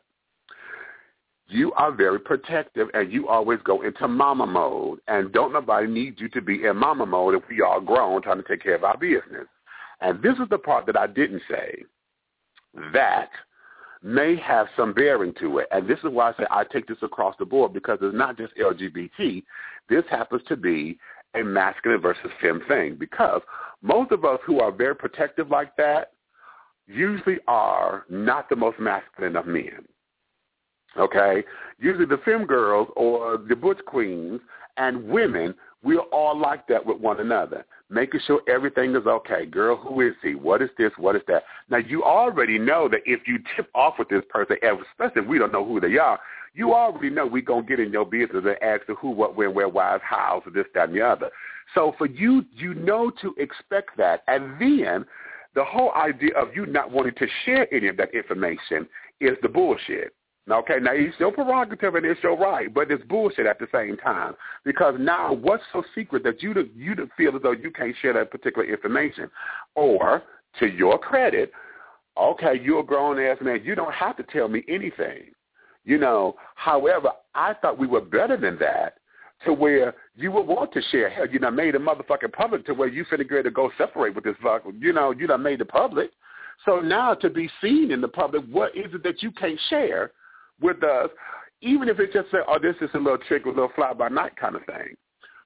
You are very protective, and you always go into mama mode, and don't nobody need you to be in mama mode if we all grown trying to take care of our business. And this is the part that I didn't say that may have some bearing to it, and this is why I say I take this across the board, because it's not just LGBT. This happens to be a masculine versus femme thing, because most of us who are very protective like that usually are not the most masculine of men. Okay? Usually the femme girls or the butch queens and women, we're all like that with one another, making sure everything is okay. Girl, who is he? What is this? What is that? Now, you already know that if you tip off with this person, especially if we don't know who they are, you already know we're going to get in your business and ask the who, what, when, where, why, how, this, that, and the other. So for you, you know to expect that. And then the whole idea of you not wanting to share any of that information is the bullshit. Okay, now it's your prerogative and it's your right, but it's bullshit at the same time, because now what's so secret that you feel as though you can't share that particular information? Or, to your credit, okay, you're a grown-ass man, you don't have to tell me anything. You know, however, I thought we were better than that, to where you would want to share. Hell, you done made a motherfucking public to where you finna get to go separate with this fuck. You know, you done made it public. So now to be seen in the public, what is it that you can't share with us, even if it just said, oh, this is a little trick, a little fly-by-night kind of thing.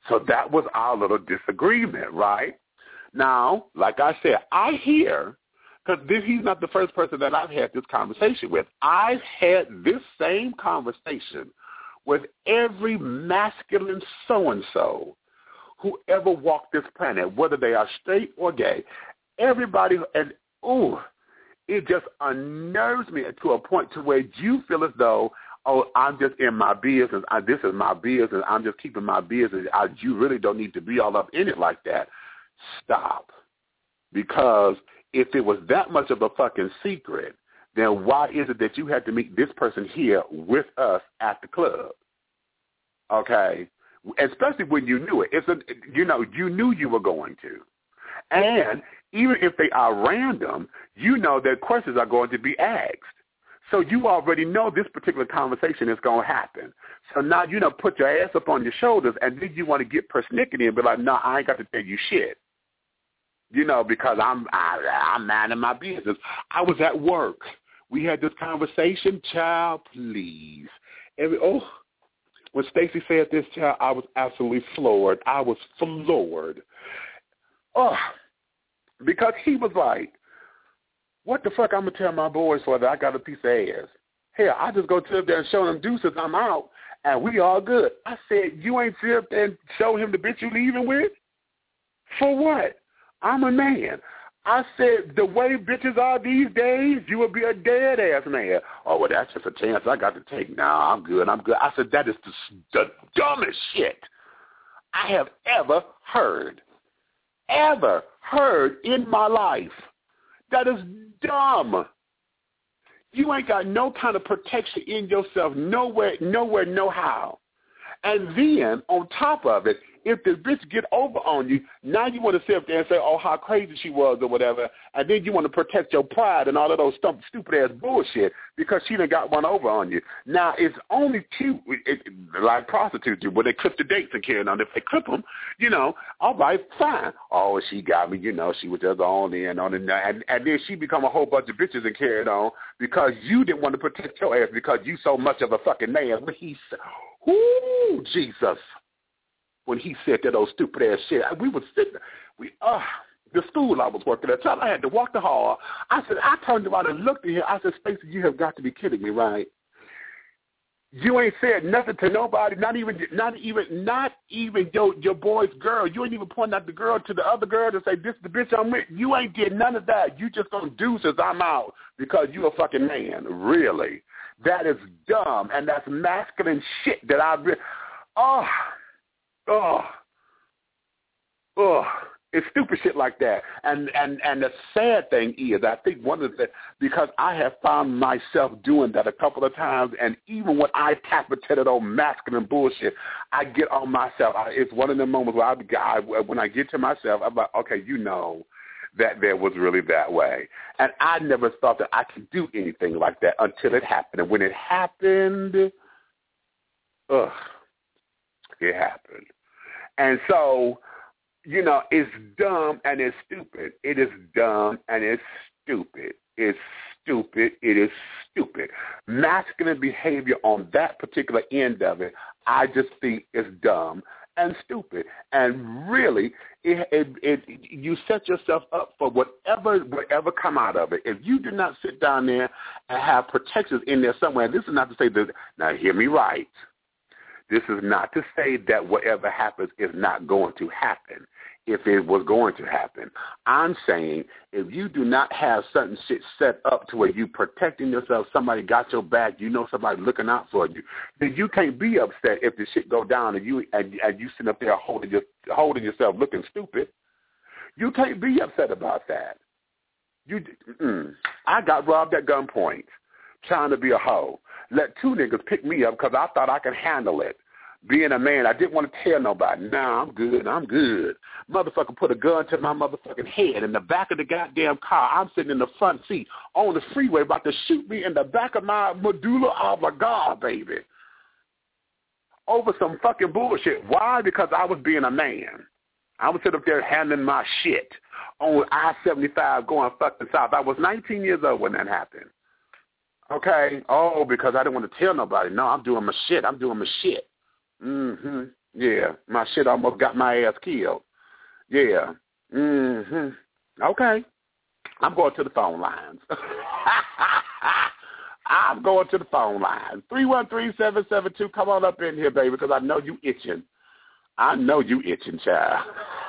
So that was our little disagreement, right? Now, like I said, I hear, because he's not the first person that I've had this conversation with. I've had this same conversation with every masculine so-and-so who ever walked this planet, whether they are straight or gay. Everybody, and it just unnerves me to a point to where you feel as though, oh, I'm just in my business. This is my business. I'm just keeping my business. You really don't need to be all up in it like that. Stop. Because if it was that much of a fucking secret, then why is it that you had to meet this person here with us at the club? Okay? Especially when you knew it. You knew you were going to. And even if they are random, you know that questions are going to be asked. So you already know this particular conversation is going to happen. So now you put your ass up on your shoulders, and then you want to get persnickety and be like, no, I ain't got to tell you shit. Because I'm minding my business. I was at work. We had this conversation. Child, please. When Stacey said this, child, I was absolutely floored. I was floored. Because he was like, what the fuck I'm going to tell my boys for that I got a piece of ass? Hell, I just go sit up there and show them deuces, I'm out, and we all good. I said, you ain't sit up there and show him the bitch you leaving with? For what? I'm a man. I said, the way bitches are these days, you would be a dead-ass man. Oh, well, that's just a chance I got to take. Nah, I'm good. I said, that is the dumbest shit I have ever heard in my life. That is dumb. You ain't got no kind of protection in yourself nowhere, no how. And then, on top of it, if the bitch get over on you, now you want to sit up there and say, oh, how crazy she was or whatever, and then you want to protect your pride and all of those stupid-ass bullshit because she done got one over on you. Now, it's only cute, like prostitutes do, where they clip the dates and carry on. If they clip them, all right, fine. Oh, she got me, she was just on there and on and then she become a whole bunch of bitches and carried on because you didn't want to protect your ass because you so much of a fucking man. But he said, ooh, Jesus. When he said that old stupid ass shit, we would sit there. The school I was working at, I had to walk the hall. I turned around and looked at him. I said, Stacey, you have got to be kidding me, right? You ain't said nothing to nobody, not even your boy's girl. You ain't even pointing out the girl to the other girl to say, this is the bitch I'm with. You ain't did none of that. You just gonna do says I'm out because you a fucking man. Really. That is dumb, and that's masculine shit that it's stupid shit like that. And the sad thing is, I think one of the, because I have found myself doing that a couple of times, and even when I tap into that old masculine bullshit, I get on myself. It's one of the moments where when I get to myself, I'm like, okay, that there was really that way. And I never thought that I could do anything like that until it happened. And when it happened, it happened. And so, it's dumb and it's stupid. It is dumb and it's stupid. It's stupid. It is stupid. Masculine behavior on that particular end of it, I just think is dumb and stupid. And really, you set yourself up for whatever come out of it. If you do not sit down there and have protections in there somewhere, and this is not to say that, now hear me right, this is not to say that whatever happens is not going to happen if it was going to happen. I'm saying if you do not have certain shit set up to where you protecting yourself, somebody got your back, somebody looking out for you, then you can't be upset if the shit go down and you sit up there holding yourself looking stupid. You can't be upset about that. I got robbed at gunpoint trying to be a hoe. Let two niggas pick me up because I thought I could handle it. Being a man, I didn't want to tell nobody. Nah, I'm good. Motherfucker put a gun to my motherfucking head in the back of the goddamn car. I'm sitting in the front seat on the freeway about to shoot me in the back of my medulla oblongata, baby. Over some fucking bullshit. Why? Because I was being a man. I was sitting up there handling my shit on I-75 going fucking south. I was 19 years old when that happened. Okay? Oh, because I didn't want to tell nobody. No, I'm doing my shit. Mm-hmm. Yeah, my shit almost got my ass killed. Yeah. Okay. I'm going to the phone lines. I'm going to the phone lines. 313-772. Come on up in here, baby, because I know you itching. I know you itching, child.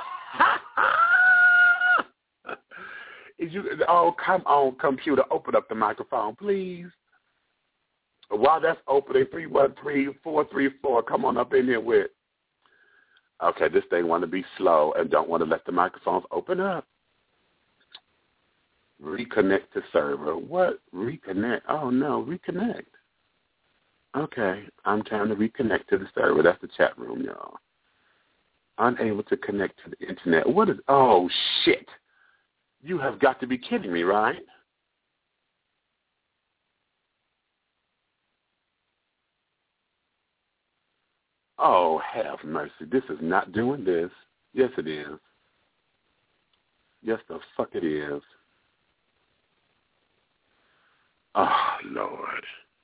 Oh, come on, computer. Open up the microphone, please. While that's opening, 313-434. Come on up in here with. Okay, this thing want to be slow and don't want to let the microphones open up. Reconnect to server. What? Reconnect? Oh, no, reconnect. Okay, I'm trying to reconnect to the server. That's the chat room, y'all. Unable to connect to the internet. What is, oh, shit. You have got to be kidding me, right? Oh, have mercy. This is not doing this. Yes, it is. Yes, the fuck it is. Oh, Lord.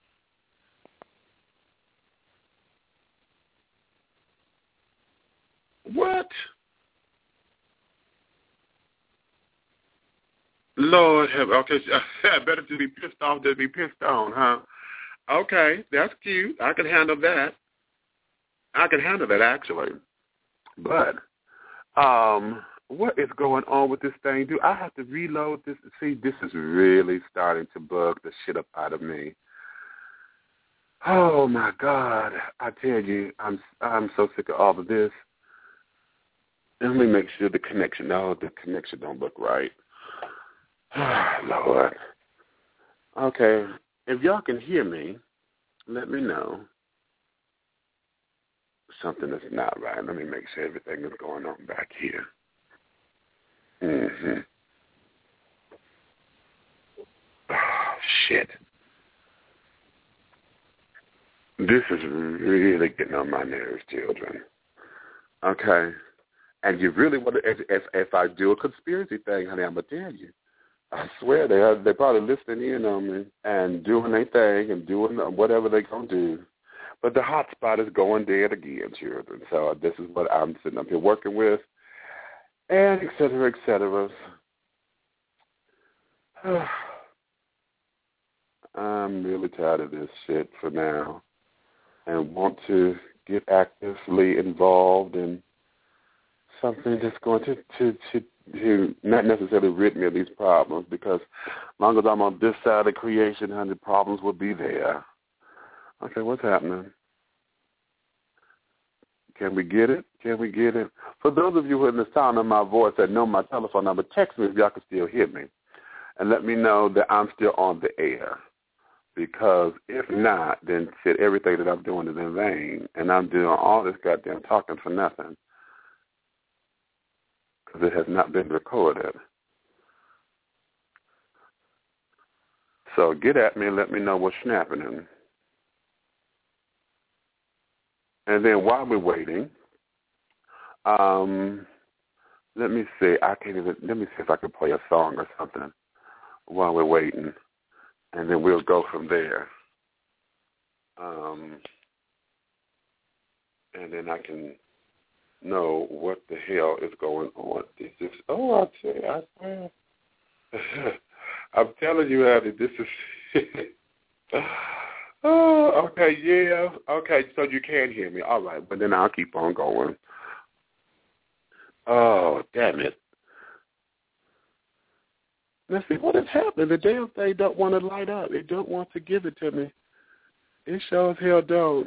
What? Lord have, okay, better to be pissed off than be pissed on, huh? Okay, that's cute. I can handle that. Actually. But, what is going on with this thing? Do I have to reload this? See, this is really starting to bug the shit up out of me. Oh, my God. I tell you, I'm so sick of all of this. Let me make sure the connection don't look right. Lord. Okay, if y'all can hear me, let me know. Something is not right. Let me make sure everything is going on back here. Oh, shit. This is really getting on my nerves, children. Okay? And you really want to, if I do a conspiracy thing, honey, I'm going to tell you. I swear they're probably listening in on me and doing their thing and doing whatever they're going to do. But the hot spot is going dead again, children. So this is what I'm sitting up here working with, and et cetera, et cetera. I'm really tired of this shit for now and want to get actively involved in something that's going to not necessarily rid me of these problems, because as long as I'm on this side of creation, honey, problems will be there. Okay, what's happening? Can we get it? For those of you who are in the sound of my voice that know my telephone number, text me if y'all can still hear me. And let me know that I'm still on the air. Because if not, then shit, everything that I'm doing is in vain. And I'm doing all this goddamn talking for nothing. Because it has not been recorded. So get at me and let me know what's snapping. And then while we're waiting, let me see. Let me see if I can play a song or something while we're waiting, and then we'll go from there. And then I can know what the hell is going on. This is, I swear. I'm telling you, Abby, this is. Oh, okay, yeah. Okay, so you can hear me. All right, but then I'll keep on going. Oh, damn it. Let's see, what is happening? The damn thing don't want to light up. It don't want to give it to me. It sure as hell don't.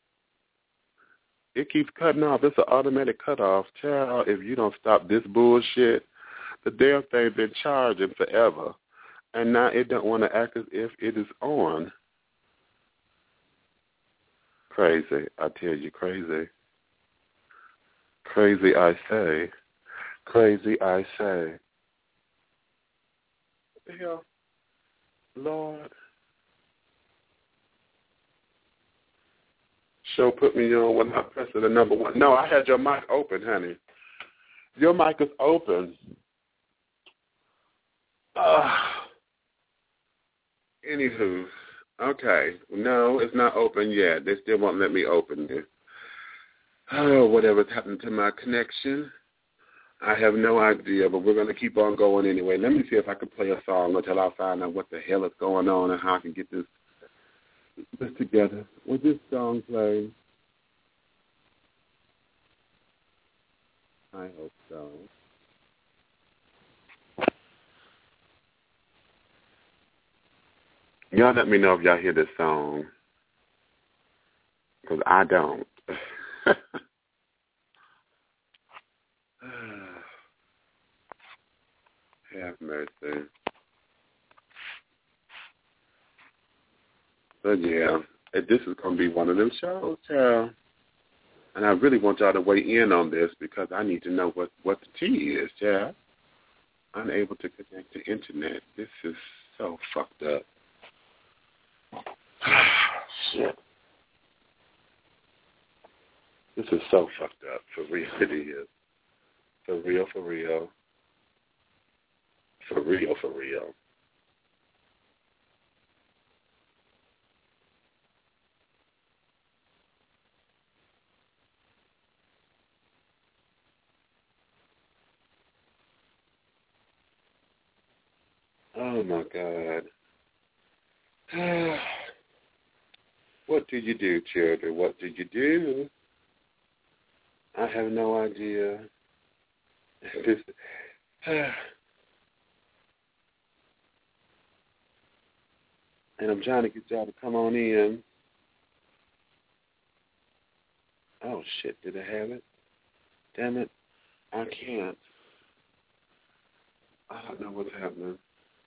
It keeps cutting off. It's an automatic cutoff. Child, if you don't stop this bullshit, the damn thing been charging forever. And now it don't want to act as if it is on. Crazy. I tell you, crazy. Crazy, I say. Crazy, I say. What the hell? Lord. Show put me on when I pressed the number one. No, I had your mic open, honey. Your mic is open. Anywho. Okay. No, it's not open yet. They still won't let me open it. whatever's happened to my connection. I have no idea, but we're going to keep on going anyway. Let me see if I can play a song until I find out what the hell is going on and how I can get this together. Will this song play? I hope so. Y'all let me know if y'all hear this song, because I don't. Have mercy. But yeah, this is going to be one of them shows, child. And I really want y'all to weigh in on this because I need to know what the tea is, child. Unable to connect to internet. This is so fucked up. Shit. This is so fucked up. For real, it is. For real, for real. For real, for real. Oh, my God. What do you do, children? What do you do? I have no idea. And I'm trying to get y'all to come on in. Oh, shit. Did I have it? Damn it. I can't. I don't know what's happening.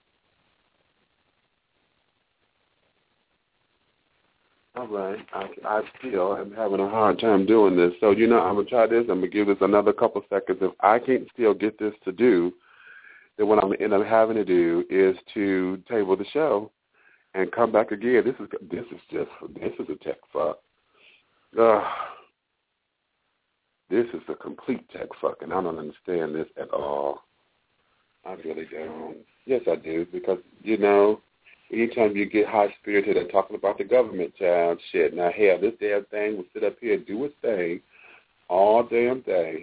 All right. I still am having a hard time doing this. So, I'm going to try this. I'm going to give this another couple seconds. If I can't still get this to do, then what I'm going to end up having to do is to table the show and come back again. This is a tech fuck. This is a complete tech fuck, and I don't understand this at all. I really don't. Yes, I do, because, anytime you get high-spirited and talking about the government, child, shit. Now, hell, this damn thing will sit up here and do its thing all damn day.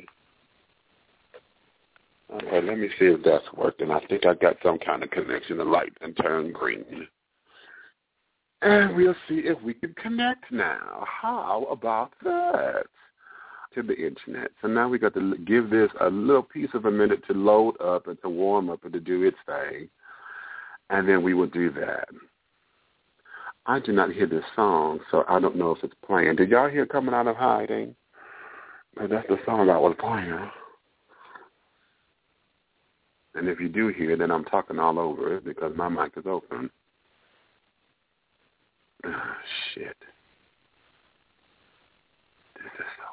Okay, let me see if that's working. I think I got some kind of connection. The light and turn green. And we'll see if we can connect now. How about that? To the internet. So now we got to give this a little piece of a minute to load up and to warm up and to do its thing. And then we will do that. I do not hear this song, so I don't know if it's playing. Did y'all hear Coming Out of Hiding? That's the song I was playing. And if you do hear, then I'm talking all over it because my mic is open. Oh, shit. This is so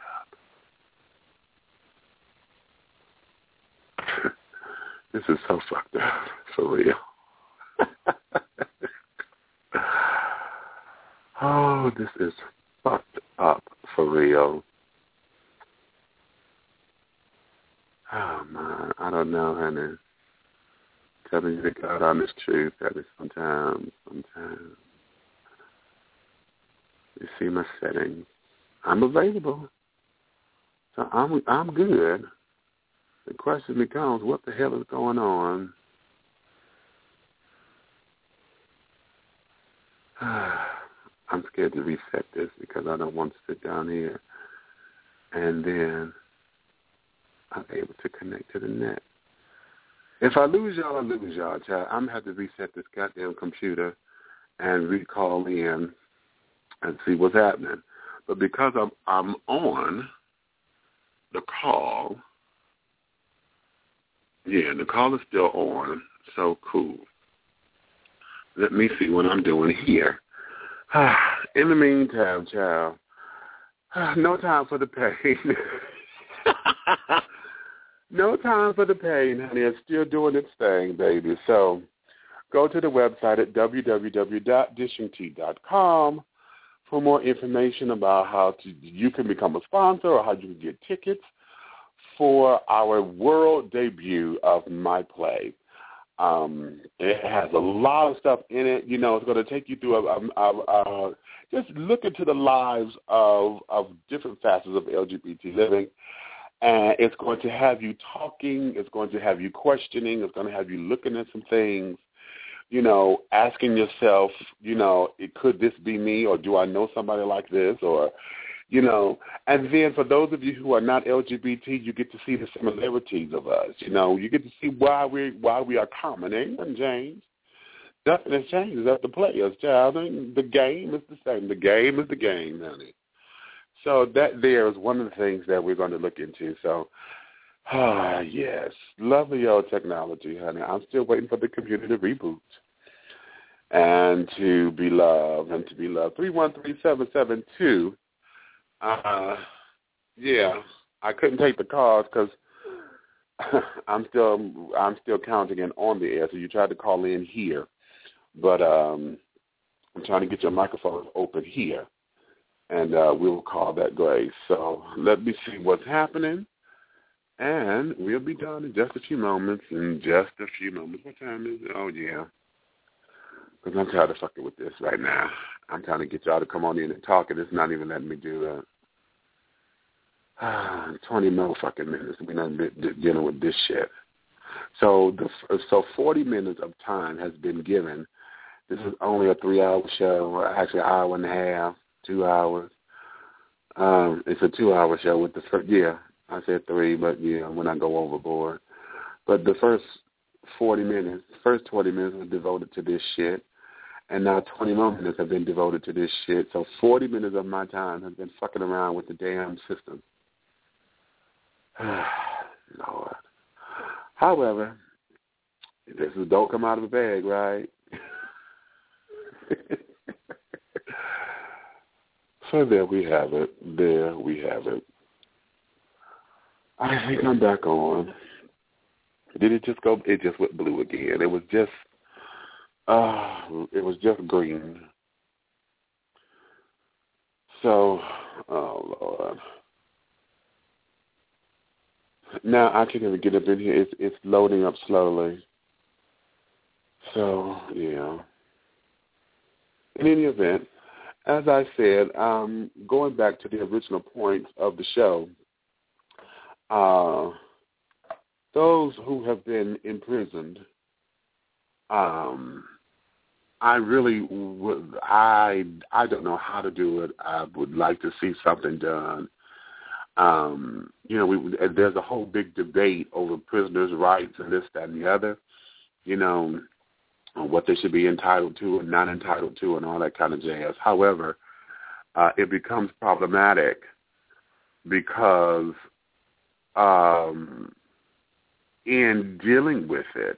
fucked up. This is so fucked up, for real. Oh, this is fucked up, for real. Oh, man, I don't know, honey. Telling you the God honest truth, that is sometimes. You see my settings. I'm available. So I'm good. The question becomes, what the hell is going on? I'm scared to reset this because I don't want to sit down here and then I'm able to connect to the net. If I lose y'all, I lose y'all, child. I'm going to have to reset this goddamn computer and recall in and see what's happening. But because I'm on the call, yeah, the call is still on, so cool. Let me see what I'm doing here. In the meantime, child, no time for the pain. No time for the pain, honey. It's still doing its thing, baby. So go to the website at www.dishingtea.com for more information about how you can become a sponsor or how you can get tickets for our world debut of my play. It has a lot of stuff in it. You know, it's going to take you through just look into the lives of different facets of LGBT living. And it's going to have you talking. It's going to have you questioning. It's going to have you looking at some things, you know, asking yourself, you know, could this be me, or do I know somebody like this, or, you know. And then for those of you who are not LGBT, you get to see the similarities of us. You know, you get to see why we are common. Ain't nothing changed. Nothing has changed. It's up to players, child. The game is the same. The game is the game, honey. So that there is one of the things that we're going to look into. So, yes, lovely old technology, honey. I'm still waiting for the computer to reboot and to be loved and to be loved. 313-772. Yeah, I couldn't take the calls because I'm still counting in on the air. So you tried to call in here, but I'm trying to get your microphone open here. And we'll call that Grace. So let me see what's happening. And we'll be done in just a few moments. What time is it? Oh, yeah. Because I'm tired of fucking with this right now. I'm trying to get y'all to come on in and talk, and it's not even letting me do that. 20 more fucking minutes. We're not dealing with this shit. So 40 minutes of time has been given. This is only a 3-hour show, actually an hour and a half. 2 hours. It's a 2-hour show with the first, I said 3, but when I go overboard. But the first 20 minutes were devoted to this shit, and now 20 more minutes have been devoted to this shit. So 40 minutes of my time has been fucking around with the damn system. Lord. However, this is don't come out of a bag, right? So there we have it. I think I'm back on. Did it just go? It just went blue again. It was just green. So, oh Lord. Now I can't even get up in here. It's loading up slowly. So, yeah. In any event, as I said, going back to the original point of the show, those who have been imprisoned, I really would, I don't know how to do it. I would like to see something done. There's a whole big debate over prisoners' rights and this, that, and the other, what they should be entitled to and not entitled to and all that kind of jazz. However, it becomes problematic because in dealing with it,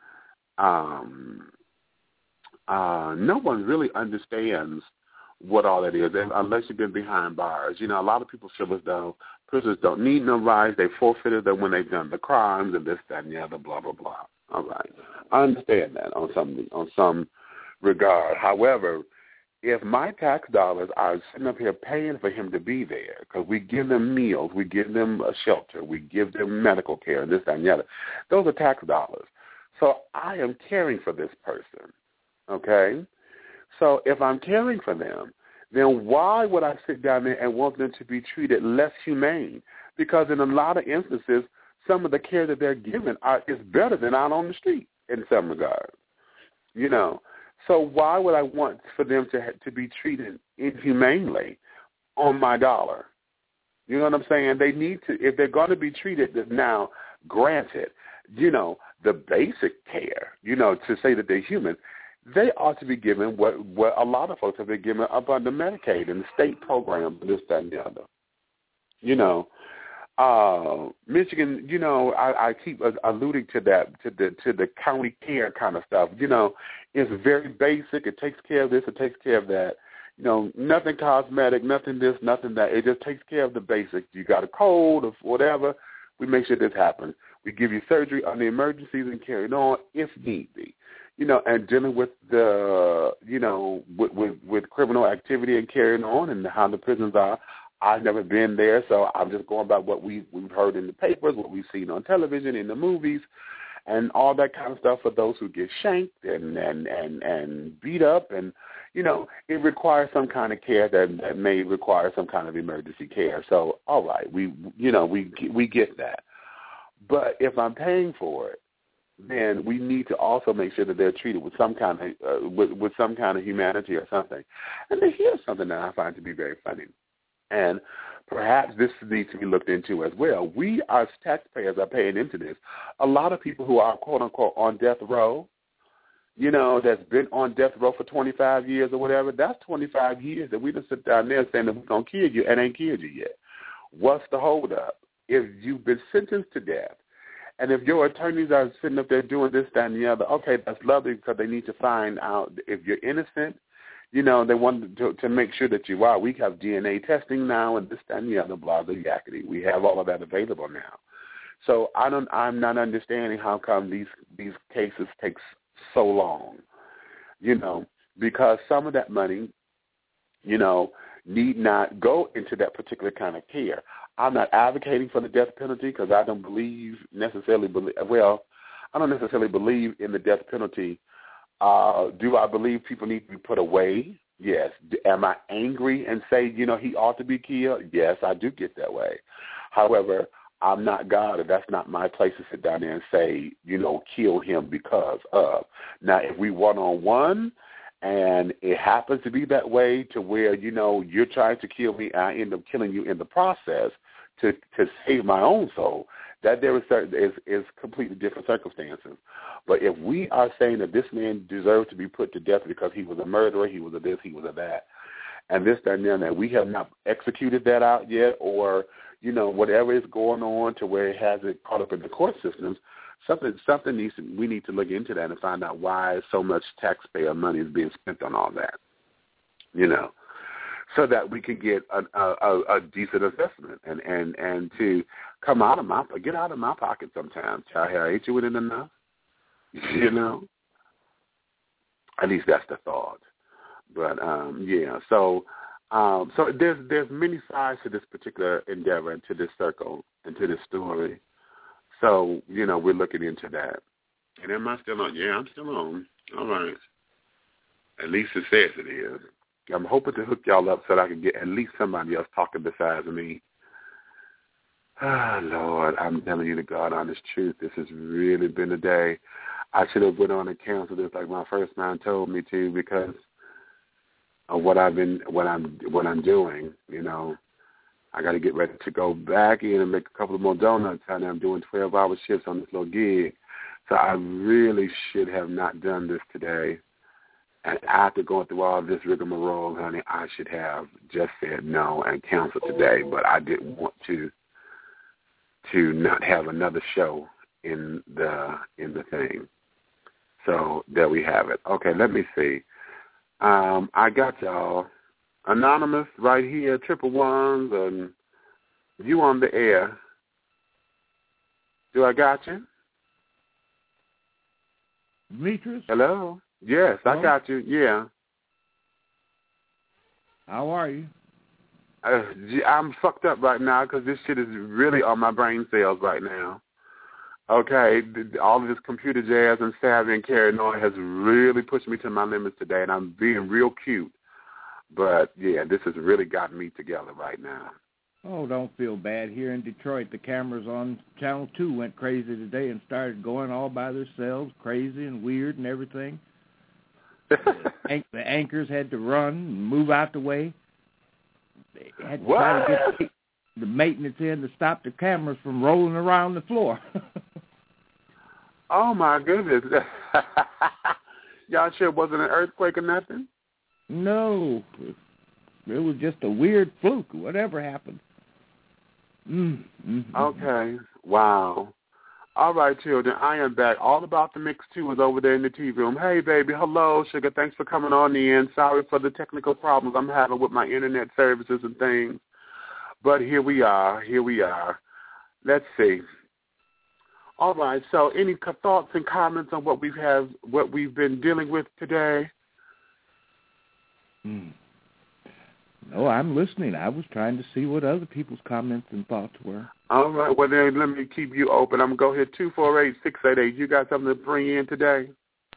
no one really understands what all that is unless you've been behind bars. A lot of people feel as though prisoners don't need no rights. They forfeited them when they've done the crimes and this, that, and the other, blah, blah, blah. All right. I understand that on some regard. However, if my tax dollars are sitting up here paying for him to be there, because we give them meals, we give them a shelter, we give them medical care, and this, that, and the other, those are tax dollars. So I am caring for this person, okay? So if I'm caring for them, then why would I sit down there and want them to be treated less humane? Because in a lot of instances, some of the care that they're given is better than out on the street in some regard, So why would I want for them to be treated inhumanely on my dollar? You know what I'm saying? They need to, if they're going to be treated now, granted, the basic care, to say that they're human, they ought to be given what a lot of folks have been given up under Medicaid and the state programs, this, that, and the other. Michigan, I keep alluding to that, to the county care kind of stuff. It's very basic. It takes care of this. It takes care of that. Nothing cosmetic, nothing this, nothing that. It just takes care of the basics. You got a cold or whatever, we make sure this happens. We give you surgery on the emergencies and carry it on if need be. And dealing with the, with criminal activity and carrying on and how the prisons are. I've never been there, so I'm just going by what we've heard in the papers, what we've seen on television, in the movies, and all that kind of stuff for those who get shanked and beat up, and it requires some kind of care that may require some kind of emergency care. So, all right, we get that. But if I'm paying for it, then we need to also make sure that they're treated with some kind of with some kind of humanity or something. And then here's something that I find to be very funny, and perhaps this needs to be looked into as well. We as taxpayers are paying into this. A lot of people who are quote unquote on death row, that's been on death row for 25 years or whatever. That's 25 years that we just sit down there saying that we're gonna kill you and ain't killed you yet. What's the hold up? If you've been sentenced to death, and if your attorneys are sitting up there doing this, that, and the other, okay, that's lovely because they need to find out if you're innocent. They want to make sure that you are. We have DNA testing now and this, that, and the other, blah, blah, yakety. We have all of that available now. So I'm not understanding how come these cases take so long, because some of that money, need not go into that particular kind of care. I'm not advocating for the death penalty because I don't necessarily believe in the death penalty. Do I believe people need to be put away? Yes. Am I angry and say, he ought to be killed? Yes, I do get that way. However, I'm not God, and that's not my place to sit down there and say, kill him because of. Now, if we one-on-one, and it happens to be that way to where, you're trying to kill me, I end up killing you in the process to save my own soul, that there is completely different circumstances. But if we are saying that this man deserves to be put to death because he was a murderer, he was a this, he was a that, and this, that, and that we have not executed that out yet, or, whatever is going on to where it has it caught up in the court systems, we need to look into that and find out why so much taxpayer money is being spent on all that, so that we can get a decent assessment and to get out of my pocket sometimes. Child, ain't you winning enough? At least that's the thought. But so there's many sides to this particular endeavor and to this circle and to this story. So, we're looking into that. And am I still on? Yeah, I'm still on. All right. At least it says it is. I'm hoping to hook y'all up so that I can get at least somebody else talking besides me. Ah, Lord, I'm telling you the God honest truth. This has really been a day. I should have went on and canceled this like my first man told me to because of what I'm doing, I got to get ready to go back in and make a couple of more donuts. And I'm doing 12-hour shifts on this little gig. So I really should have not done this today. And after going through all this rigmarole, honey, I should have just said no and canceled today. But I didn't want to not have another show in the thing. So there we have it. Okay, let me see. I got y'all. Anonymous right here, 111s, and you on the air. Do I got you? Demetrius? Hello? Yes, hello? I got you, yeah. How are you? I'm fucked up right now because this shit is really on my brain cells right now. Okay, all of this computer jazz and savvy and carrying on has really pushed me to my limits today, and I'm being real cute. But, yeah, this has really gotten me together right now. Oh, don't feel bad. Here in Detroit, the cameras on Channel 2 went crazy today and started going all by themselves, crazy and weird and everything. The anchors had to run and move out the way. They had to try to get the maintenance in to stop the cameras from rolling around the floor. Oh, my goodness. Y'all sure it wasn't an earthquake or nothing? No. It was just a weird fluke. Whatever happened. Okay. Wow. All right, children. I am back. All About the Mix 2 is over there in the TV room. Hey, baby. Hello, Sugar. Thanks for coming on in. Sorry for the technical problems I'm having with my internet services and things. But here we are. Let's see. All right. So any thoughts and comments on what we've been dealing with today? No, I'm listening. I was trying to see what other people's comments and thoughts were. All right. Well, then let me keep you open. I'm going to go here, 248-688. You got something to bring in today?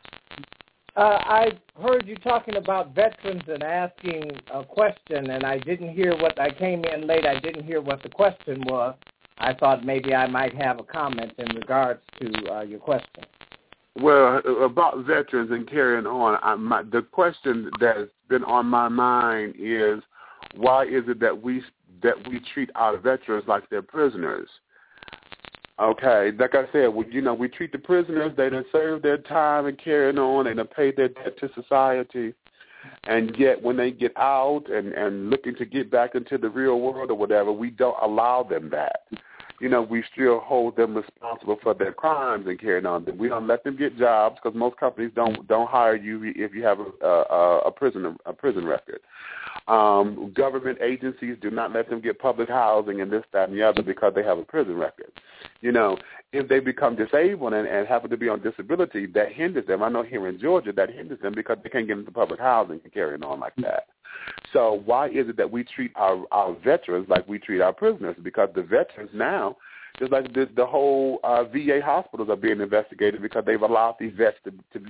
I heard you talking about veterans and asking a question, and I didn't hear I came in late. I didn't hear what the question was. I thought maybe I might have a comment in regards to your question. Well, about veterans and carrying on, the question that's been on my mind is, why is it that we treat our veterans like they're prisoners? Okay, like I said, we treat the prisoners, they done served their time and carrying on, they done paid their debt to society, and yet when they get out and looking to get back into the real world or whatever, we don't allow them that. We still hold them responsible for their crimes and carrying on. We don't let them get jobs because most companies don't hire you if you have a prison record. Government agencies do not let them get public housing and this, that, and the other because they have a prison record. If they become disabled and happen to be on disability, that hinders them. I know here in Georgia that hinders them because they can't get into public housing and carrying on like that. So why is it that we treat our veterans like we treat our prisoners? Because the veterans now, just like the whole VA hospitals are being investigated because they've allowed these vets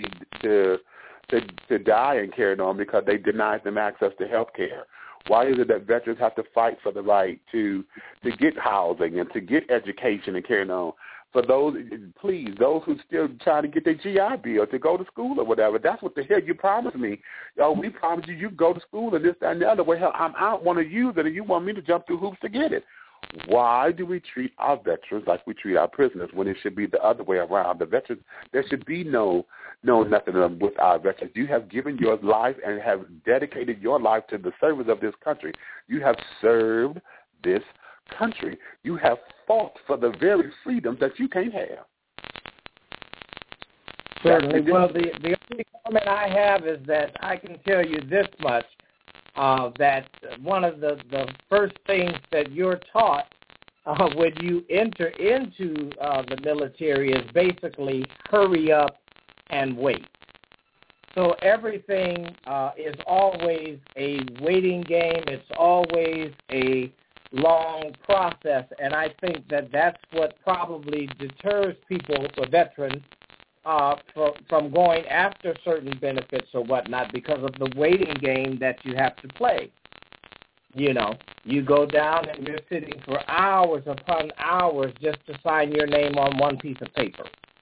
to die and carry on because they denied them access to health care. Why is it that veterans have to fight for the right to get housing and to get education and carry on? For those who still trying to get their GI Bill to go to school or whatever, that's what the hell you promised me. We promised you go to school and this, that, and the other. Well, hell, I don't want to use it, and you want me to jump through hoops to get it. Why do we treat our veterans like we treat our prisoners when it should be the other way around? The veterans, there should be no nothing with our veterans. You have given your life and have dedicated your life to the service of this country. You have served this country. You have fought for the very freedoms that you can't have. Certainly. Well, the only comment I have is that I can tell you this much, that one of the first things that you're taught when you enter into the military is basically hurry up and wait. So everything is always a waiting game. It's always a long process, and I think that that's what probably deters people, or veterans, from going after certain benefits or whatnot because of the waiting game that you have to play. You go down and you're sitting for hours upon hours just to sign your name on one piece of paper.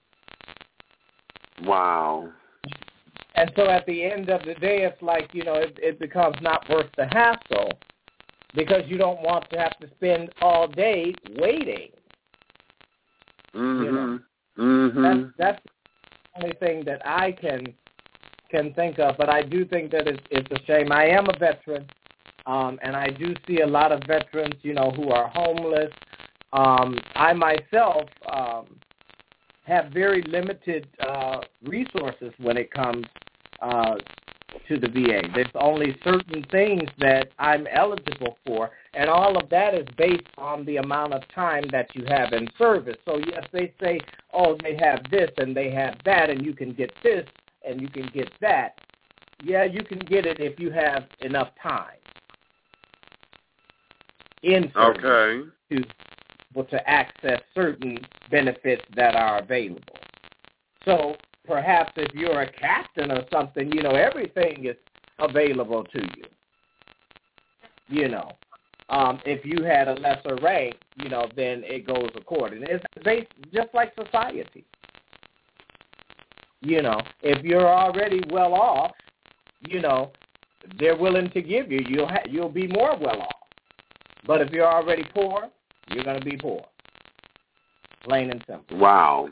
Wow. And so at the end of the day, it's like, it becomes not worth the hassle because you don't want to have to spend all day waiting. Mm-hmm. Mm-hmm. That's the only thing that I can think of, but I do think that it's a shame. I am a veteran, and I do see a lot of veterans, who are homeless. I myself have very limited resources when it comes to the VA. There's only certain things that I'm eligible for, and all of that is based on the amount of time that you have in service. So, yes, they say, they have this and they have that, and you can get this and you can get that. Yeah, you can get it if you have enough time in service to access certain benefits that are available. So perhaps if you're a captain or something, everything is available to you. If you had a lesser rank, then it goes according. It's based just like society. If you're already well off, they're willing to give you. You'll be more well off. But if you're already poor, you're going to be poor. Plain and simple. Wow.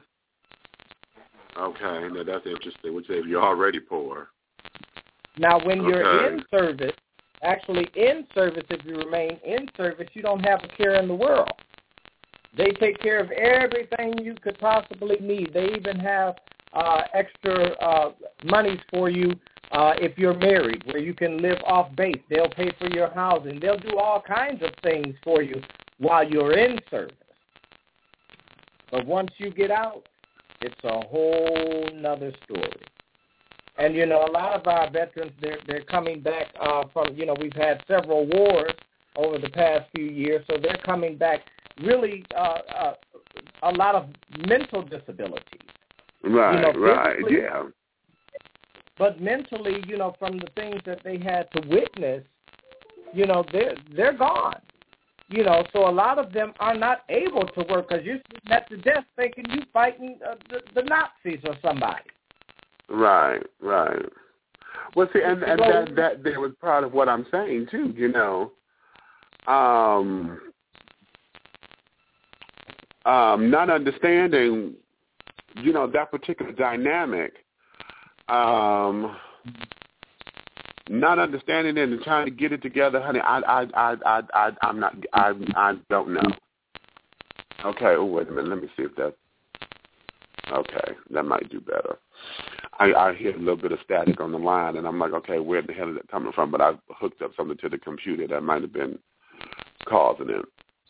Okay, now that's interesting. Which if you're already poor. Now, when you're in service, if you remain in service, you don't have a care in the world. They take care of everything you could possibly need. They even have extra monies for you if you're married, where you can live off base. They'll pay for your housing. They'll do all kinds of things for you while you're in service. But once you get out, it's a whole nother story. And, you know, a lot of our veterans, they're coming back from, you know, we've had several wars over the past few years, so they're coming back really a lot of mental disabilities. Right, you know, right, yeah. But mentally, you know, from the things that they had to witness, you know, they're gone. You know, so a lot of them are not able to work because you're sitting at the desk thinking you fighting the Nazis or somebody. Right, right. Well, see, and that there was part of what I'm saying too. You know, not understanding, you know, that particular dynamic. Not understanding it and trying to get it together, honey. I don't know. Okay. Oh, wait a minute. Let me see if that's okay. That might do better. I hear a little bit of static on the line, and I'm like, okay, where the hell is it coming from? But I hooked up something to the computer that might have been causing it.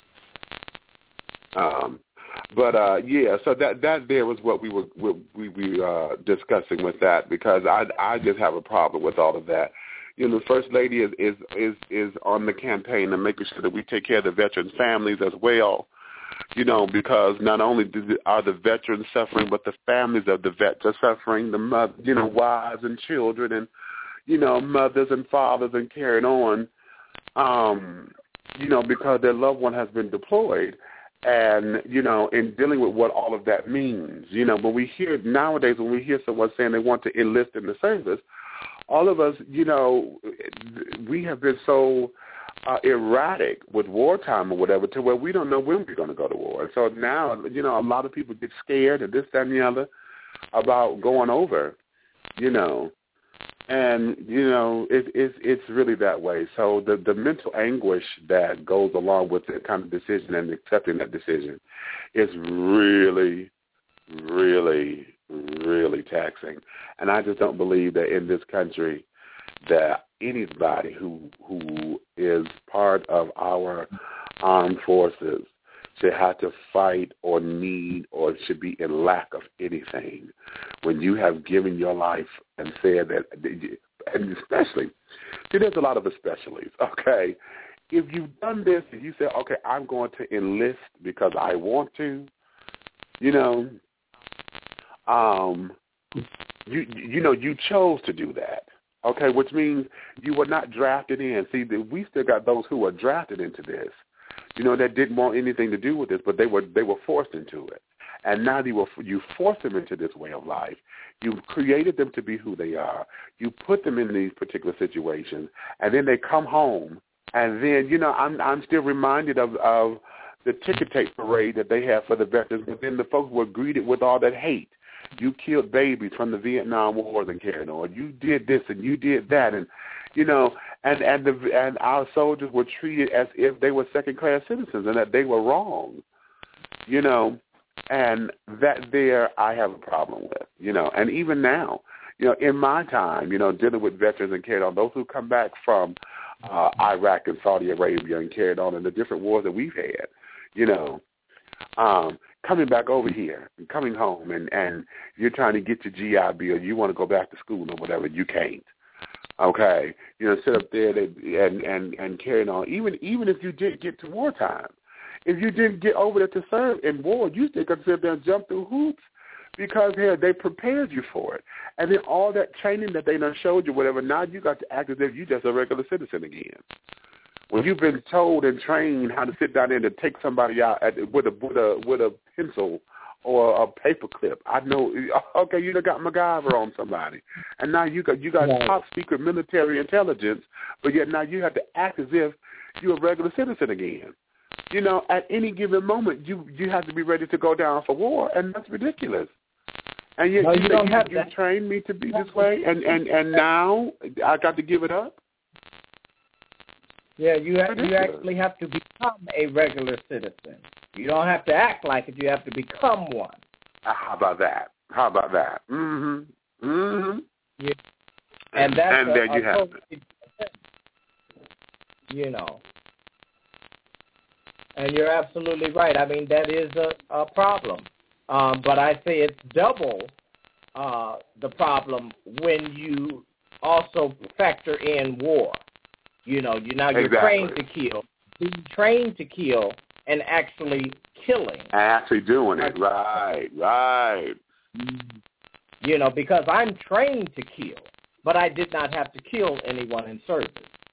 Yeah, so that there was what we were discussing with that, because I just have a problem with all of that. You know, the First Lady is on the campaign and making sure that we take care of the veterans' families as well. You know, because not only are the veterans suffering, but the families of the vets are suffering. The mother, you know, wives and children, and you know, mothers and fathers, and carrying on. You know, because their loved one has been deployed. And, you know, in dealing with what all of that means, you know, when we hear nowadays, when we hear someone saying they want to enlist in the service, all of us, you know, we have been so erratic with wartime or whatever to where we don't know when we're going to go to war. And so now, you know, a lot of people get scared and this, that, and the other about going over, you know. And, you know, it's really that way. So the mental anguish that goes along with that kind of decision and accepting that decision is really, really, really taxing. And I just don't believe that in this country that anybody who is part of our armed forces should have to fight or need or should be in lack of anything when you have given your life and said that, and especially, see, there's a lot of especiallys, okay? If you've done this and you say, okay, I'm going to enlist because I want to, you know, you know, you chose to do that, okay, which means you were not drafted in. See, we still got those who were drafted into this, you know, that didn't want anything to do with this, but they were forced into it. And now you forced them into this way of life. You created them to be who they are. You put them in these particular situations, and then they come home. And then, you know, I'm still reminded of the ticker tape parade that they have for the veterans, but then the folks were greeted with all that hate. You killed babies from the Vietnam Wars and carried on. You did this and you did that, and you know, and our soldiers were treated as if they were second-class citizens and that they were wrong, you know. And that there I have a problem with, you know. And even now, you know, in my time, you know, dealing with veterans and carried on, those who come back from Iraq and Saudi Arabia and carried on in the different wars that we've had, you know, coming back over here and coming home and you're trying to get your GI Bill, you want to go back to school or whatever, you can't. Okay, you know, sit up there and carrying on. Even if you did get to wartime, if you didn't get over there to serve in war, you still got to sit there and jump through hoops because here they prepared you for it. And then all that training that they done showed you, whatever, now you got to act as if you just a regular citizen again. When you've been told and trained how to sit down there and to take somebody out with a pencil or a paper clip, I know. Okay, you done got MacGyver on somebody, and now you got top secret military intelligence, but yet now you have to act as if you're a regular citizen again. You know, at any given moment, you have to be ready to go down for war, and that's ridiculous. And yet you trained me to be this way, and now I got to give it up. Yeah, you actually have to become a regular citizen. You don't have to act like it. You have to become one. How about that? Mm-hmm. Mm-hmm. Yeah. And that's and there you have it. You know. And you're absolutely right. I mean, that is a problem. But I say it's double the problem when you also factor in war. You know, you're trained to kill. Being trained to kill and actually killing. Actually doing it. Right. You know, because I'm trained to kill, but I did not have to kill anyone in service.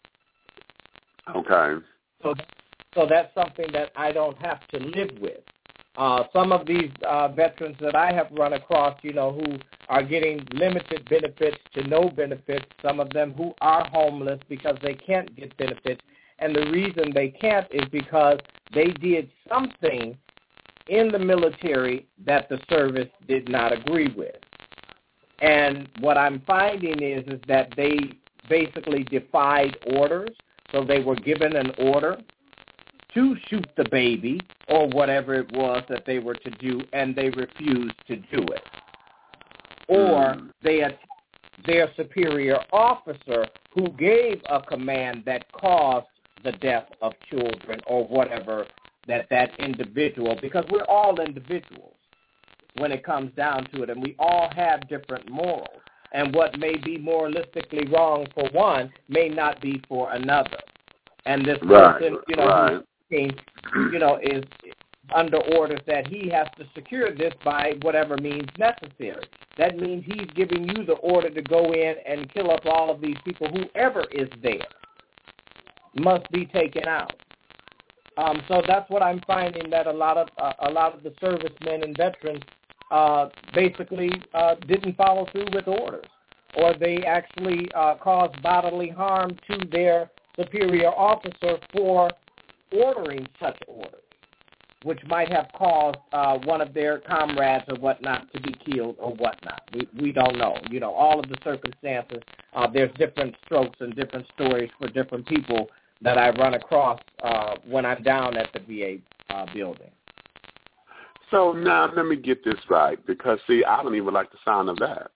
Okay. So that's something that I don't have to live with. Some of these veterans that I have run across, you know, who are getting limited benefits to no benefits, some of them who are homeless because they can't get benefits, and the reason they can't is because they did something in the military that the service did not agree with. And what I'm finding is that they basically defied orders, so they were given an order to shoot the baby or whatever it was that they were to do, and they refused to do it. Or they attacked their superior officer who gave a command that caused the death of children or whatever that individual, because we're all individuals when it comes down to it, and we all have different morals. And what may be moralistically wrong for one may not be for another. And this person, you know, is under orders that he has to secure this by whatever means necessary. That means he's giving you the order to go in and kill up all of these people. Whoever is there must be taken out. So that's what I'm finding, that a lot of the servicemen and veterans basically didn't follow through with orders, or they actually caused bodily harm to their superior officer for ordering such orders, which might have caused one of their comrades or whatnot to be killed or whatnot. We don't know. You know, all of the circumstances, there's different strokes and different stories for different people that I run across when I'm down at the VA building. So now let me get this right, because, see, I don't even like the sound of that.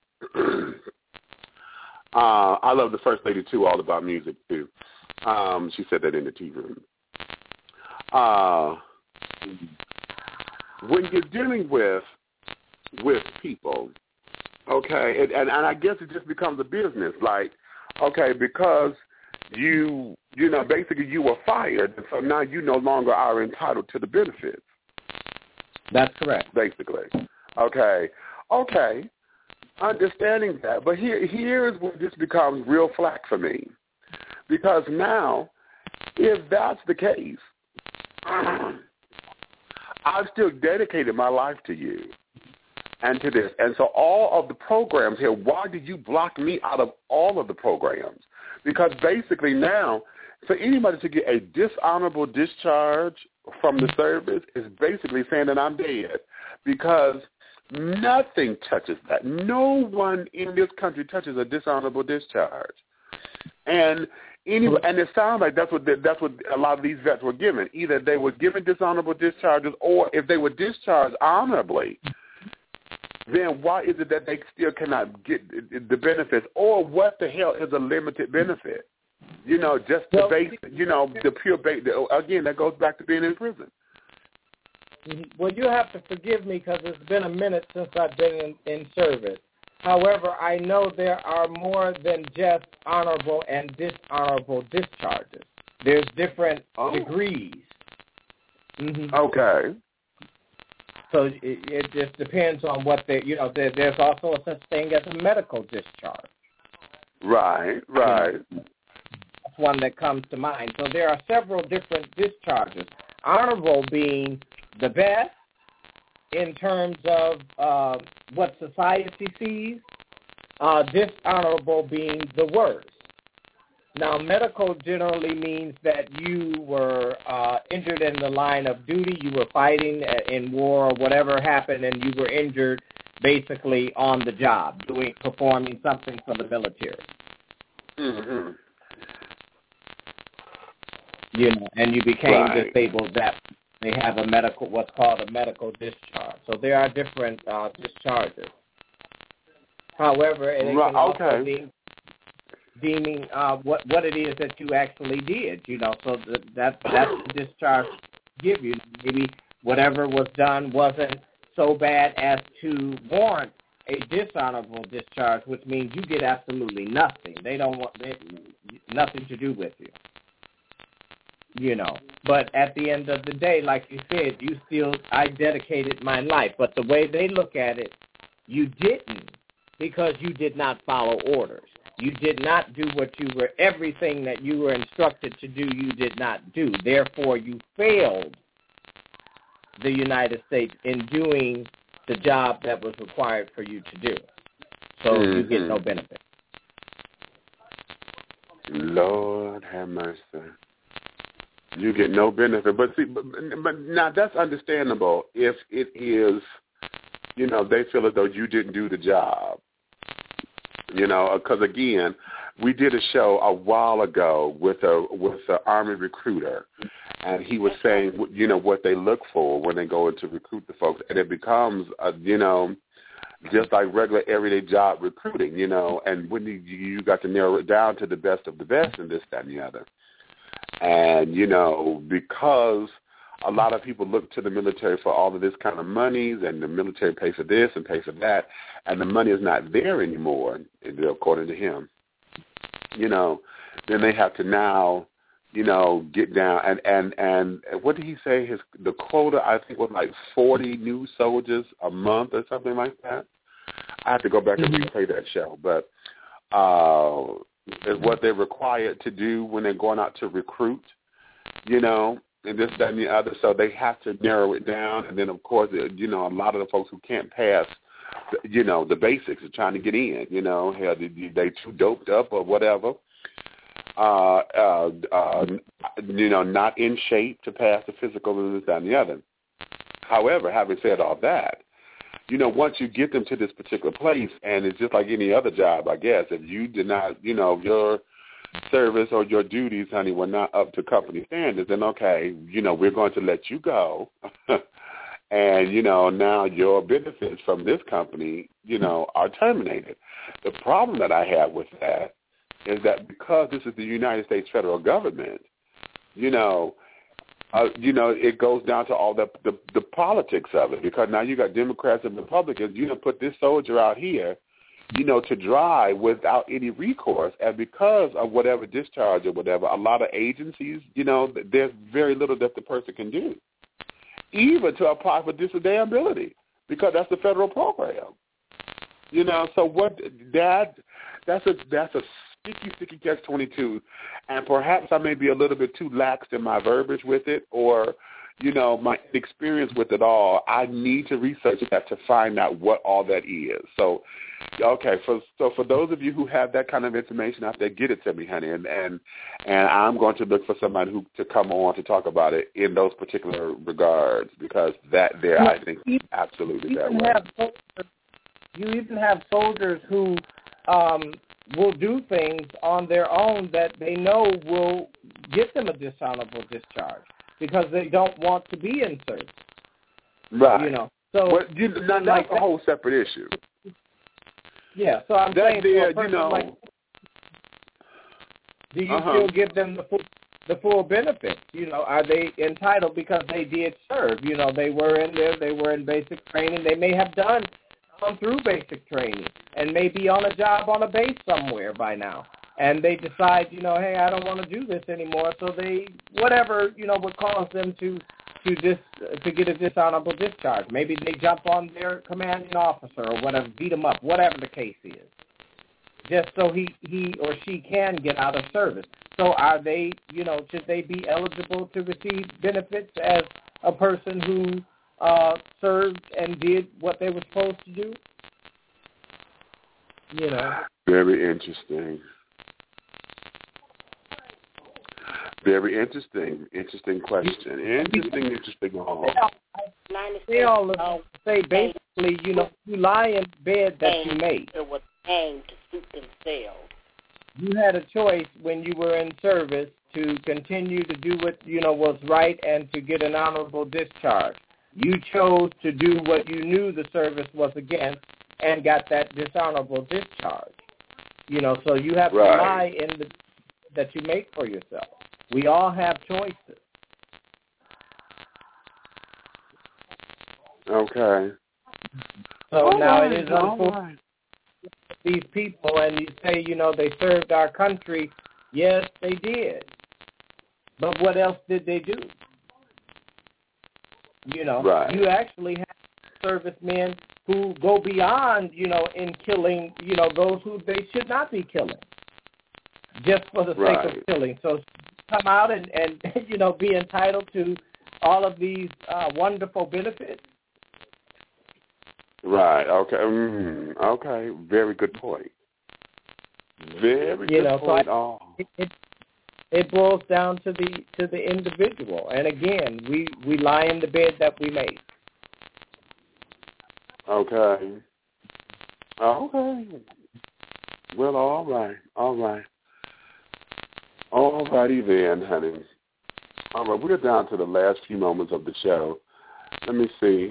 I love the First Lady, too, all about music, too. She said that in the tea room. When you're dealing with people, okay, and I guess it just becomes a business, like, okay, because you know, basically you were fired, so now you no longer are entitled to the benefits. That's correct. Basically. Okay, understanding that, but here's where this becomes real flack for me, because now, if that's the case, I've still dedicated my life to you and to this. And so all of the programs here, why did you block me out of all of the programs? Because basically now, for anybody to get a dishonorable discharge from the service is basically saying that I'm dead, because nothing touches that. No one in this country touches a dishonorable discharge. And it sounds like that's what a lot of these vets were given. Either they were given dishonorable discharges, or if they were discharged honorably, then why is it that they still cannot get the benefits? Or what the hell is a limited benefit? You know, just the basic, you know, the pure basic. Again, that goes back to being in prison. Well, you have to forgive me because it's been a minute since I've been in service. However, I know there are more than just honorable and dishonorable discharges. There's different degrees. Mm-hmm. Okay. So it just depends on what they, you know, there's also a such thing as a medical discharge. Right. That's one that comes to mind. So there are several different discharges. Honorable being the best in terms of what society sees, dishonorable being the worst. Now, medical generally means that you were injured in the line of duty, you were fighting in war or whatever happened, and you were injured basically on the job, performing something for the military. Mm-hmm. You know, and you became disabled. That they have a medical, what's called a medical discharge. So there are different discharges. However, it can also be deeming what it is that you actually did, you know, so that's the discharge give you. Maybe whatever was done wasn't so bad as to warrant a dishonorable discharge, which means you get absolutely nothing. They don't want nothing to do with you. You know, but at the end of the day, like you said, I dedicated my life. But the way they look at it, you didn't, because you did not follow orders. You did not do everything that you were instructed to do, you did not do. Therefore, you failed the United States in doing the job that was required for you to do. So you get no benefit. Lord have mercy. You get no benefit. But see, but now that's understandable if it is, you know, they feel as though you didn't do the job. You know, because again, we did a show a while ago with an Army recruiter, and he was saying, you know, what they look for when they go in to recruit the folks, and it becomes, you know, just like regular everyday job recruiting, you know, and when you got to narrow it down to the best of the best and this, that, and the other. And, you know, because a lot of people look to the military for all of this kind of monies, and the military pays for this and pays for that, and the money is not there anymore, according to him. You know, then they have to now, you know, get down and what did he say? The quota, I think, was like 40 new soldiers a month or something like that. I have to go back and replay that show, but is what they're required to do when they're going out to recruit, you know, and this, that, and the other. So they have to narrow it down. And then, of course, you know, a lot of the folks who can't pass, you know, the basics are trying to get in, you know, hell, they too doped up or whatever, you know, not in shape to pass the physical and this, that, and the other. However, having said all that, you know, once you get them to this particular place, and it's just like any other job, I guess, if you did not, you know, your service or your duties, honey, were not up to company standards, then okay, you know, we're going to let you go. And, you know, now your benefits from this company, you know, are terminated. The problem that I have with that is that because this is the United States federal government, you know, it goes down to all the politics of it, because now you got Democrats and Republicans, you know, put this soldier out here, you know, to dry without any recourse. And because of whatever discharge or whatever, a lot of agencies, you know, there's very little that the person can do, even to apply for disability, because that's the federal program. You know, so that's a sticky catch-22, and perhaps I may be a little bit too lax in my verbiage with it, or, you know, my experience with it all. I need to research that to find out what all that is. So, okay, so for those of you who have that kind of information out there, get it to me, honey, and I'm going to look for somebody to come on to talk about it in those particular regards, because that there, I think, absolutely that way. You even have soldiers who will do things on their own that they know will get them a dishonorable discharge because they don't want to be in service. Right. You know. So that's like a whole separate issue. Yeah. So I'm saying, there, you know, like, do you still give them the full benefits? You know, are they entitled because they did serve? You know, they were in there. They were in basic training. They may have gone through basic training and may be on a job on a base somewhere by now, and they decide, you know, hey, I don't want to do this anymore, so they, whatever, you know, would cause them to get a dishonorable discharge. Maybe they jump on their commanding officer or whatever, beat him up, whatever the case is, just so he or she can get out of service. So are they, you know, should they be eligible to receive benefits as a person who served and did what they were supposed to do? You know. Very interesting. Very interesting. Interesting question. Interesting. They all say basically, you know, you lie in bed that you made. It was aimed to suit themselves. You had a choice when you were in service to continue to do what, you know, was right and to get an honorable discharge. You chose to do what you knew the service was against and got that dishonorable discharge. You know, so you have to lie in that you make for yourself. We all have choices. Okay. So now it is unfortunate these people, and you say, they served our country. Yes, they did. But what else did they do? Right. You actually have servicemen who go beyond, in killing, those who they should not be killing, just for the sake of killing. So come out and be entitled to all of these wonderful benefits. Right. Okay. Okay. Very good point. Very good point. So it boils down to the individual, and again, we lie in the bed that we made. Okay. Okay. Well, all right. All righty then, honey. All right, we're down to the last few moments of the show. Let me see.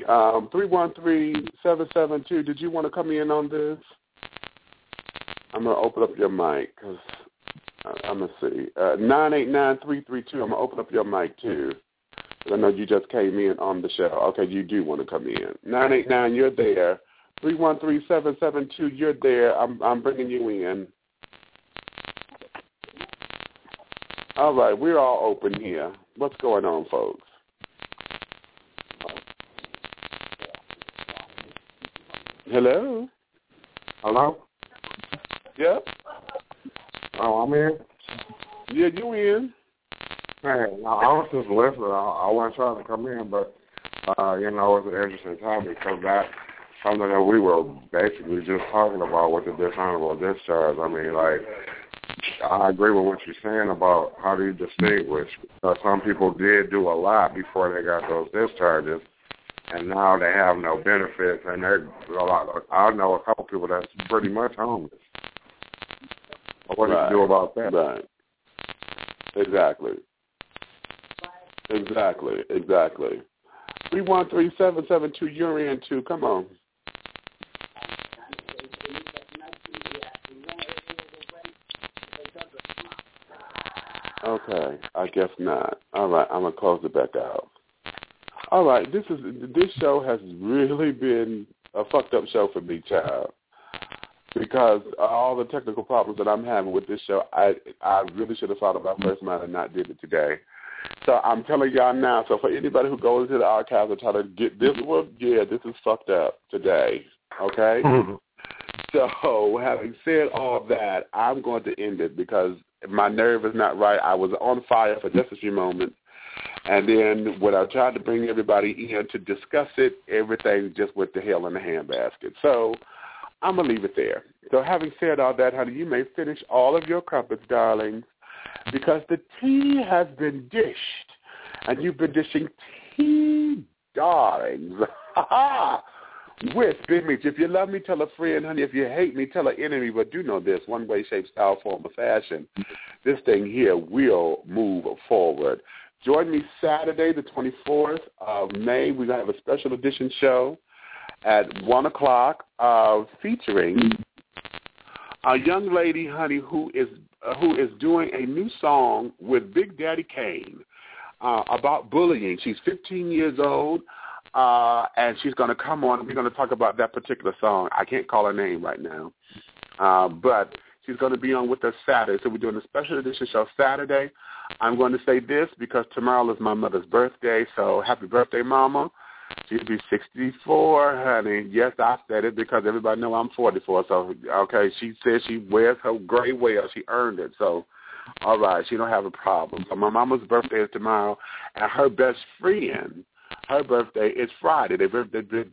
313-772, did you want to come in on this? I'm going to open up your mic because I'm going to see. 989-332, I'm going to open up your mic too. I know you just came in on the show. Okay, you do want to come in. 989, you're there. 313-772, you're there. I'm bringing you in. All right, we're all open here. What's going on, folks? Hello? Hello? Yep. Oh, I'm in? Yeah, you in. Hey, I was just listening. I wasn't trying to come in, but, it's an interesting topic because that's something that we were basically just talking about with the dishonorable discharge. I mean, I agree with what you're saying about how do you distinguish. Some people did do a lot before they got those discharges, and now they have no benefits, and I know a couple people that's pretty much homeless. What do you do about that? Right. Exactly. 313-772, you're in too. Come on. Okay, I guess not. All right, I'm going to close it back out. All right, this show has really been a fucked up show for me, child, because all the technical problems that I'm having with this show, I really should have thought about first mind and not did it today. So I'm telling y'all now, so for anybody who goes to the archives and try to get this one, yeah, this is fucked up today, okay? So having said all that, I'm going to end it because my nerve is not right. I was on fire for just a few moments. And then when I tried to bring everybody in to discuss it, everything just went to hell in a handbasket. So I'm going to leave it there. So having said all that, honey, you may finish all of your crumpets, darlings, because the tea has been dished. And you've been dishing tea, darlings. With Big Meech. If you love me, tell a friend, honey. If you hate me, tell an enemy. But do know this, one way, shape, style, form, or fashion, this thing here will move forward. Join me Saturday, the 24th of May. We're going to have a special edition show at 1 o'clock featuring a young lady, honey, who is doing a new song with Big Daddy Kane about bullying. She's 15 years old. And she's going to come on. We're going to talk about that particular song. I can't call her name right now. But she's going to be on with us Saturday. So we're doing a special edition show Saturday. I'm going to say this because tomorrow is my mother's birthday. So happy birthday, Mama. She'll be 64, honey. Yes, I said it because everybody know I'm 44. So, okay, she said she wears her gray well. She earned it. So, all right, she don't have a problem. So my mama's birthday is tomorrow. And her best friend, her birthday is Friday. They're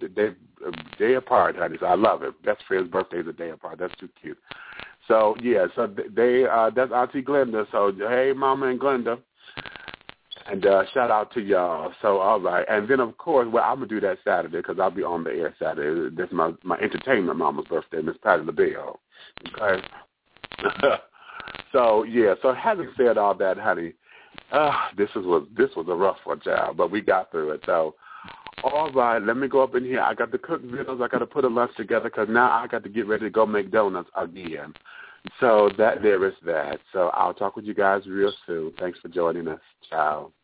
day apart, honey. So I love it. Best friend's birthday is a day apart. That's too cute. So yeah, so that's Auntie Glenda. So hey, Mama and Glenda, and shout out to y'all. So all right, and then of course, well, I'm gonna do that Saturday because I'll be on the air Saturday. That's my entertainment mama's birthday, Miss Patty LaBelle. Okay. So yeah, so having said all that, honey. This was a rough one, child, but we got through it. So, all right, let me go up in here. I got to cook videos. I got to put a lunch together because now I got to get ready to go make donuts again. So there is that. So I'll talk with you guys real soon. Thanks for joining us. Ciao.